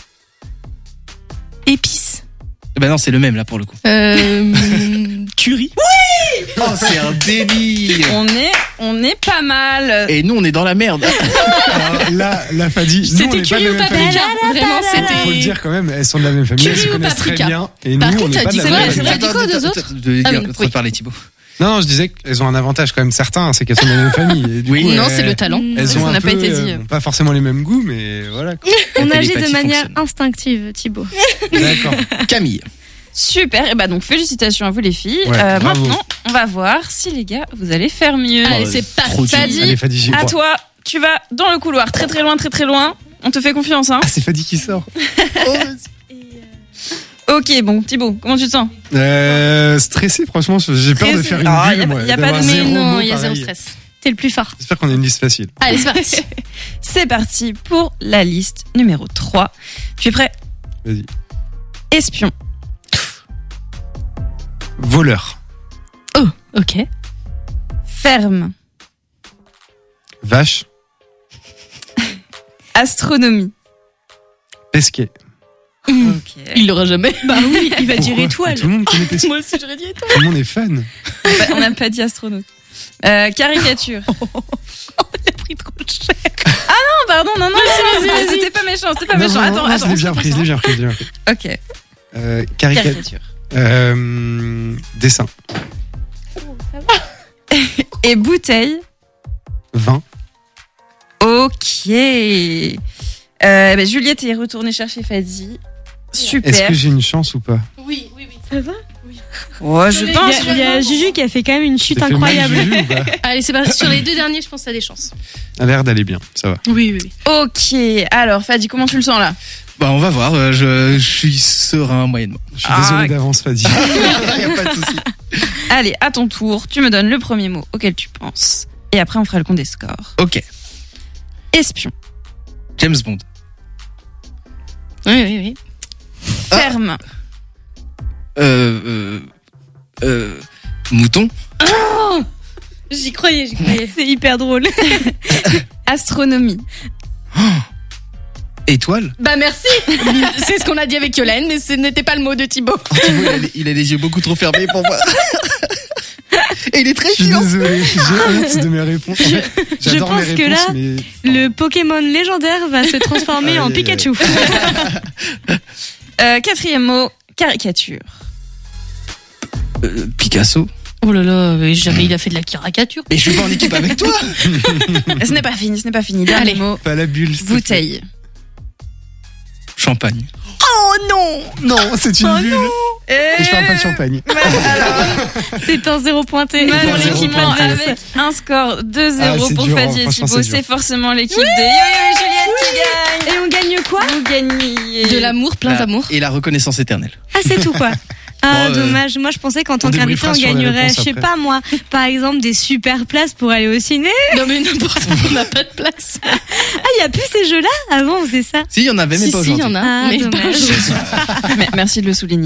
Épices. Bah non, c'est le même là pour le coup. Euh, curry. Oh, c'est un délire. On est, on est pas mal. Et nous, on est dans la merde. Alors là, la Fadi, nous on C'était n'est pas de curry la ou même famille. paprika. Vraiment, Il faut le c'était. dire quand même, elles sont de la même famille, Curry elles se ou connaissent très paprika. bien. Et Par nous, on contre, n'est t'as pas de dit la c'est même vrai, famille. c'est vrai. dit quoi aux deux Attends, autres attends, De Ah dire, oui, de te oui. parler, Thibaut. Non, non, je disais qu'elles ont un avantage quand même certain, c'est qu'elles sont de la même famille. Et du Oui. coup, Non, elles- c'est le talent. Elles Ça ont un n'a peu, pas été dit. euh, pas forcément les mêmes goûts, mais voilà. quoi. On La agit de télépathie manière fonctionne. instinctive, Thibaut. D'accord. Camille. Super. Et bah donc félicitations à vous les filles. Ouais, Euh, bravo. maintenant, on va voir si les gars vous allez faire mieux. Allez, Oh, c'est trop parti. dur. Fadi, Allez, Fadi, j'y à crois. toi. Tu vas dans le couloir, très très loin, très très loin. On te fait confiance, hein. Ah, c'est Fadi qui sort. Ok, bon, Thibaut, comment tu te sens? Euh, stressé, franchement, j'ai peur de Stressé. faire une Ah, bulle, y a- moi. y a pas d'avoir de- Mais zéro non, mot il y a zéro pareil. stress. T'es le plus fort. J'espère qu'on a une liste facile. Allez, c'est parti. C'est parti pour la liste numéro trois. Tu es prêt? Vas-y. Espion. Voleur. Oh, ok. Ferme. Vache. Astronomie. Pesquet. Ok. Il l'aura jamais. Bah oui, il va dire Pourquoi étoile. Tout le monde connaît Pesquet. Moi aussi, j'aurais dit étoile. Tout le monde est fan. On n'a pas dit astronaute. Euh, caricature. Il a pris trop cher. Non, pardon, non, non, Vas-y, vas-y, vas-y. c'était pas méchant, c'était pas Non, méchant. non, Attends, non, attends. je l'ai on bien se pris, je l'ai bien pris, je l'ai bien pris. Ok, Euh, caricature. caricature. Euh, dessin. Et bouteille. Vin. Ok. Euh, bah, Juliette est retournée chercher Fadi. Super. Est-ce que j'ai une chance ou pas? Oui, oui, oui. Ça va Ouais, je Il y pense. a, il y a Juju qui a fait quand même une chute T'as fait mal, incroyable. Juju, ou pas Allez, c'est parti. Sur les deux derniers, je pense que t'as des chances. A l'air d'aller bien, ça va. Oui, oui, oui. Ok. Alors, Fadi, comment tu le sens là? Bah, on va voir. euh, Je, je suis serein moyennement. Je suis Ah. désolé d'avance, Fadi. Y a pas de souci. Allez, à ton tour, tu me donnes le premier mot auquel tu penses. Et après, on fera le compte des scores. Ok. Espion. James Bond. Oui, oui, oui. Ah. Ferme. Euh, euh, euh, mouton. J'y croyais, j'y croyais. C'est hyper drôle. Astronomie. Étoile. Bah merci. C'est ce qu'on a dit avec Yolène, mais ce n'était pas le mot de Thibaut. Thibaut, il, a, les- il a les yeux beaucoup trop fermés pour moi. Et il est très Je suis chiant. désolé, j'ai honte de mes réponses. En fait, j'adore pense mes que réponses, là, mais... Le Pokémon légendaire va se transformer Aïe, en aïe, aïe. Pikachu. Euh, quatrième mot, caricature. Euh, Picasso. Oh là là, mais jamais il a fait de la caricature. Et je suis pas en équipe avec toi. Ce n'est pas fini, ce n'est pas fini. Dernier Allez. mot, Pas la bulle. s'il te plaît. bouteille. Champagne. Oh non. Non, c'est une bulle. Et je parle pas de champagne. C'est un zéro pointé. Bon, zéro Malheureusement, pointé. avec un score deux zéro Ah, c'est pour dur, Fadi et franchement, Thibaut, c'est dur. c'est forcément l'équipe de Yo-Yo et Juliette qui gagne. Et on gagne quoi? Vous gagnez. De l'amour, plein La- d'amour. Et la reconnaissance éternelle. Ah, c'est tout quoi. Ah, Bon, euh, dommage. Moi, je pensais qu'en tant on qu'invité, débriefera on sur les gagnerait, réponses je sais après. pas moi, par exemple, des super places pour aller au ciné. Non mais n'importe quoi, on n'a pas de place. Ah, il y a plus ces jeux-là? Avant, on faisait ça. Si, il y en avait, mais Si, pas si, il y aujourd'hui. en a. Ah, mais pas dommage. aujourd'hui. Mais merci de le souligner.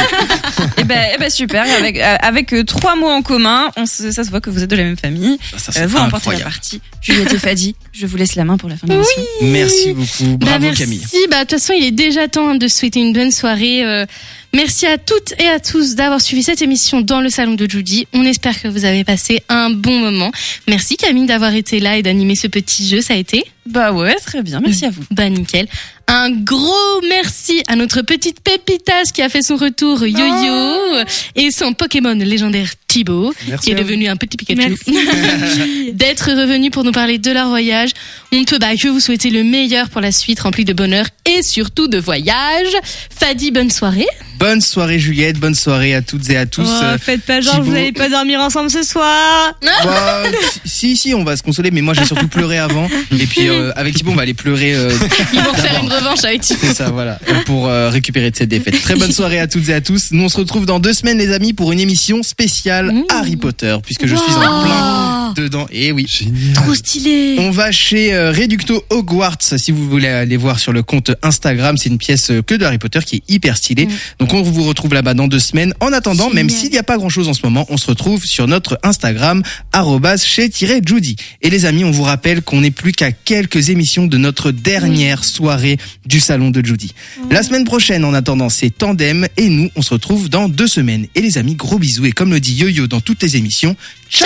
et ben, eh ben super. Avec euh, avec euh, trois mots en commun, on se, ça se voit que vous êtes de la même famille. Ça, c'est Euh, vous remportez la incroyable. partie. Juliette et Fadi, je vous laisse la main pour la fin de l'émission. Merci beaucoup. Bah, Bravo merci. Camille. Bah, de toute façon, il est déjà temps hein, de souhaiter une bonne soirée. Euh, merci à toutes et à tous d'avoir suivi cette émission dans le salon de Judy. On espère que vous avez passé un bon moment. Merci Camille d'avoir été là et d'animer ce petit jeu. Ça a été Bah ouais, très bien. Merci à vous. bah nickel. Un gros merci à notre petite pépitage qui a fait son retour Yo-Yo et son Pokémon légendaire Thibaut, Merci qui est à vous. devenu un petit Pikachu. Merci. D'être revenu pour nous parler de leur voyage. On ne peut bah, que vous souhaiter le meilleur pour la suite, rempli de bonheur et surtout de voyage. Fadi, bonne soirée. Bonne soirée Juliette, bonne soirée à toutes et à tous. Oh, Euh, faites pas genre, Thibaut. vous n'allez pas dormir ensemble ce soir. bah, si, si, on va se consoler, mais moi j'ai surtout pleuré avant. Et puis euh, avec Thibaut, on va aller pleurer. euh, Ils vont faire une revanche avec Thibaut. C'est ça, voilà, pour euh, récupérer de cette défaite. Très bonne soirée à toutes et à tous. Nous, on se retrouve dans deux semaines, les amis, pour une émission spéciale Mmh. Harry Potter, puisque je suis en plein dedans. Et oui. Génial. Trop stylé. On va chez euh, Reducto Hogwarts, si vous voulez aller voir sur le compte Instagram. C'est une pièce euh, que de Harry Potter qui est hyper stylée. Donc on vous retrouve là-bas dans deux semaines. En attendant, même Génial. s'il n'y a pas grand-chose en ce moment, on se retrouve sur notre Instagram, arobase chez-judy. Et les amis, on vous rappelle qu'on n'est plus qu'à quelques émissions de notre dernière soirée du salon de Judy. La semaine prochaine, en attendant, c'est Tandem. Et nous, on se retrouve dans deux semaines. Et les amis, gros bisous. Et comme le dit Yo-Yo dans toutes les émissions, ciao!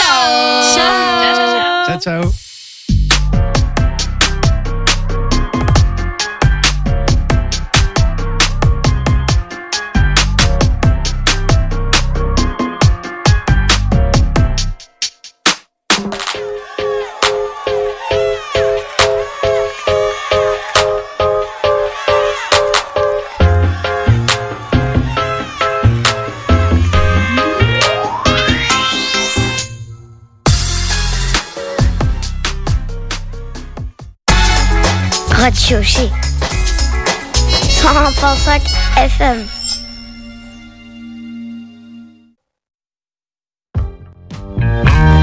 Ciao, ciao. Radio G. cent un virgule cinq F M.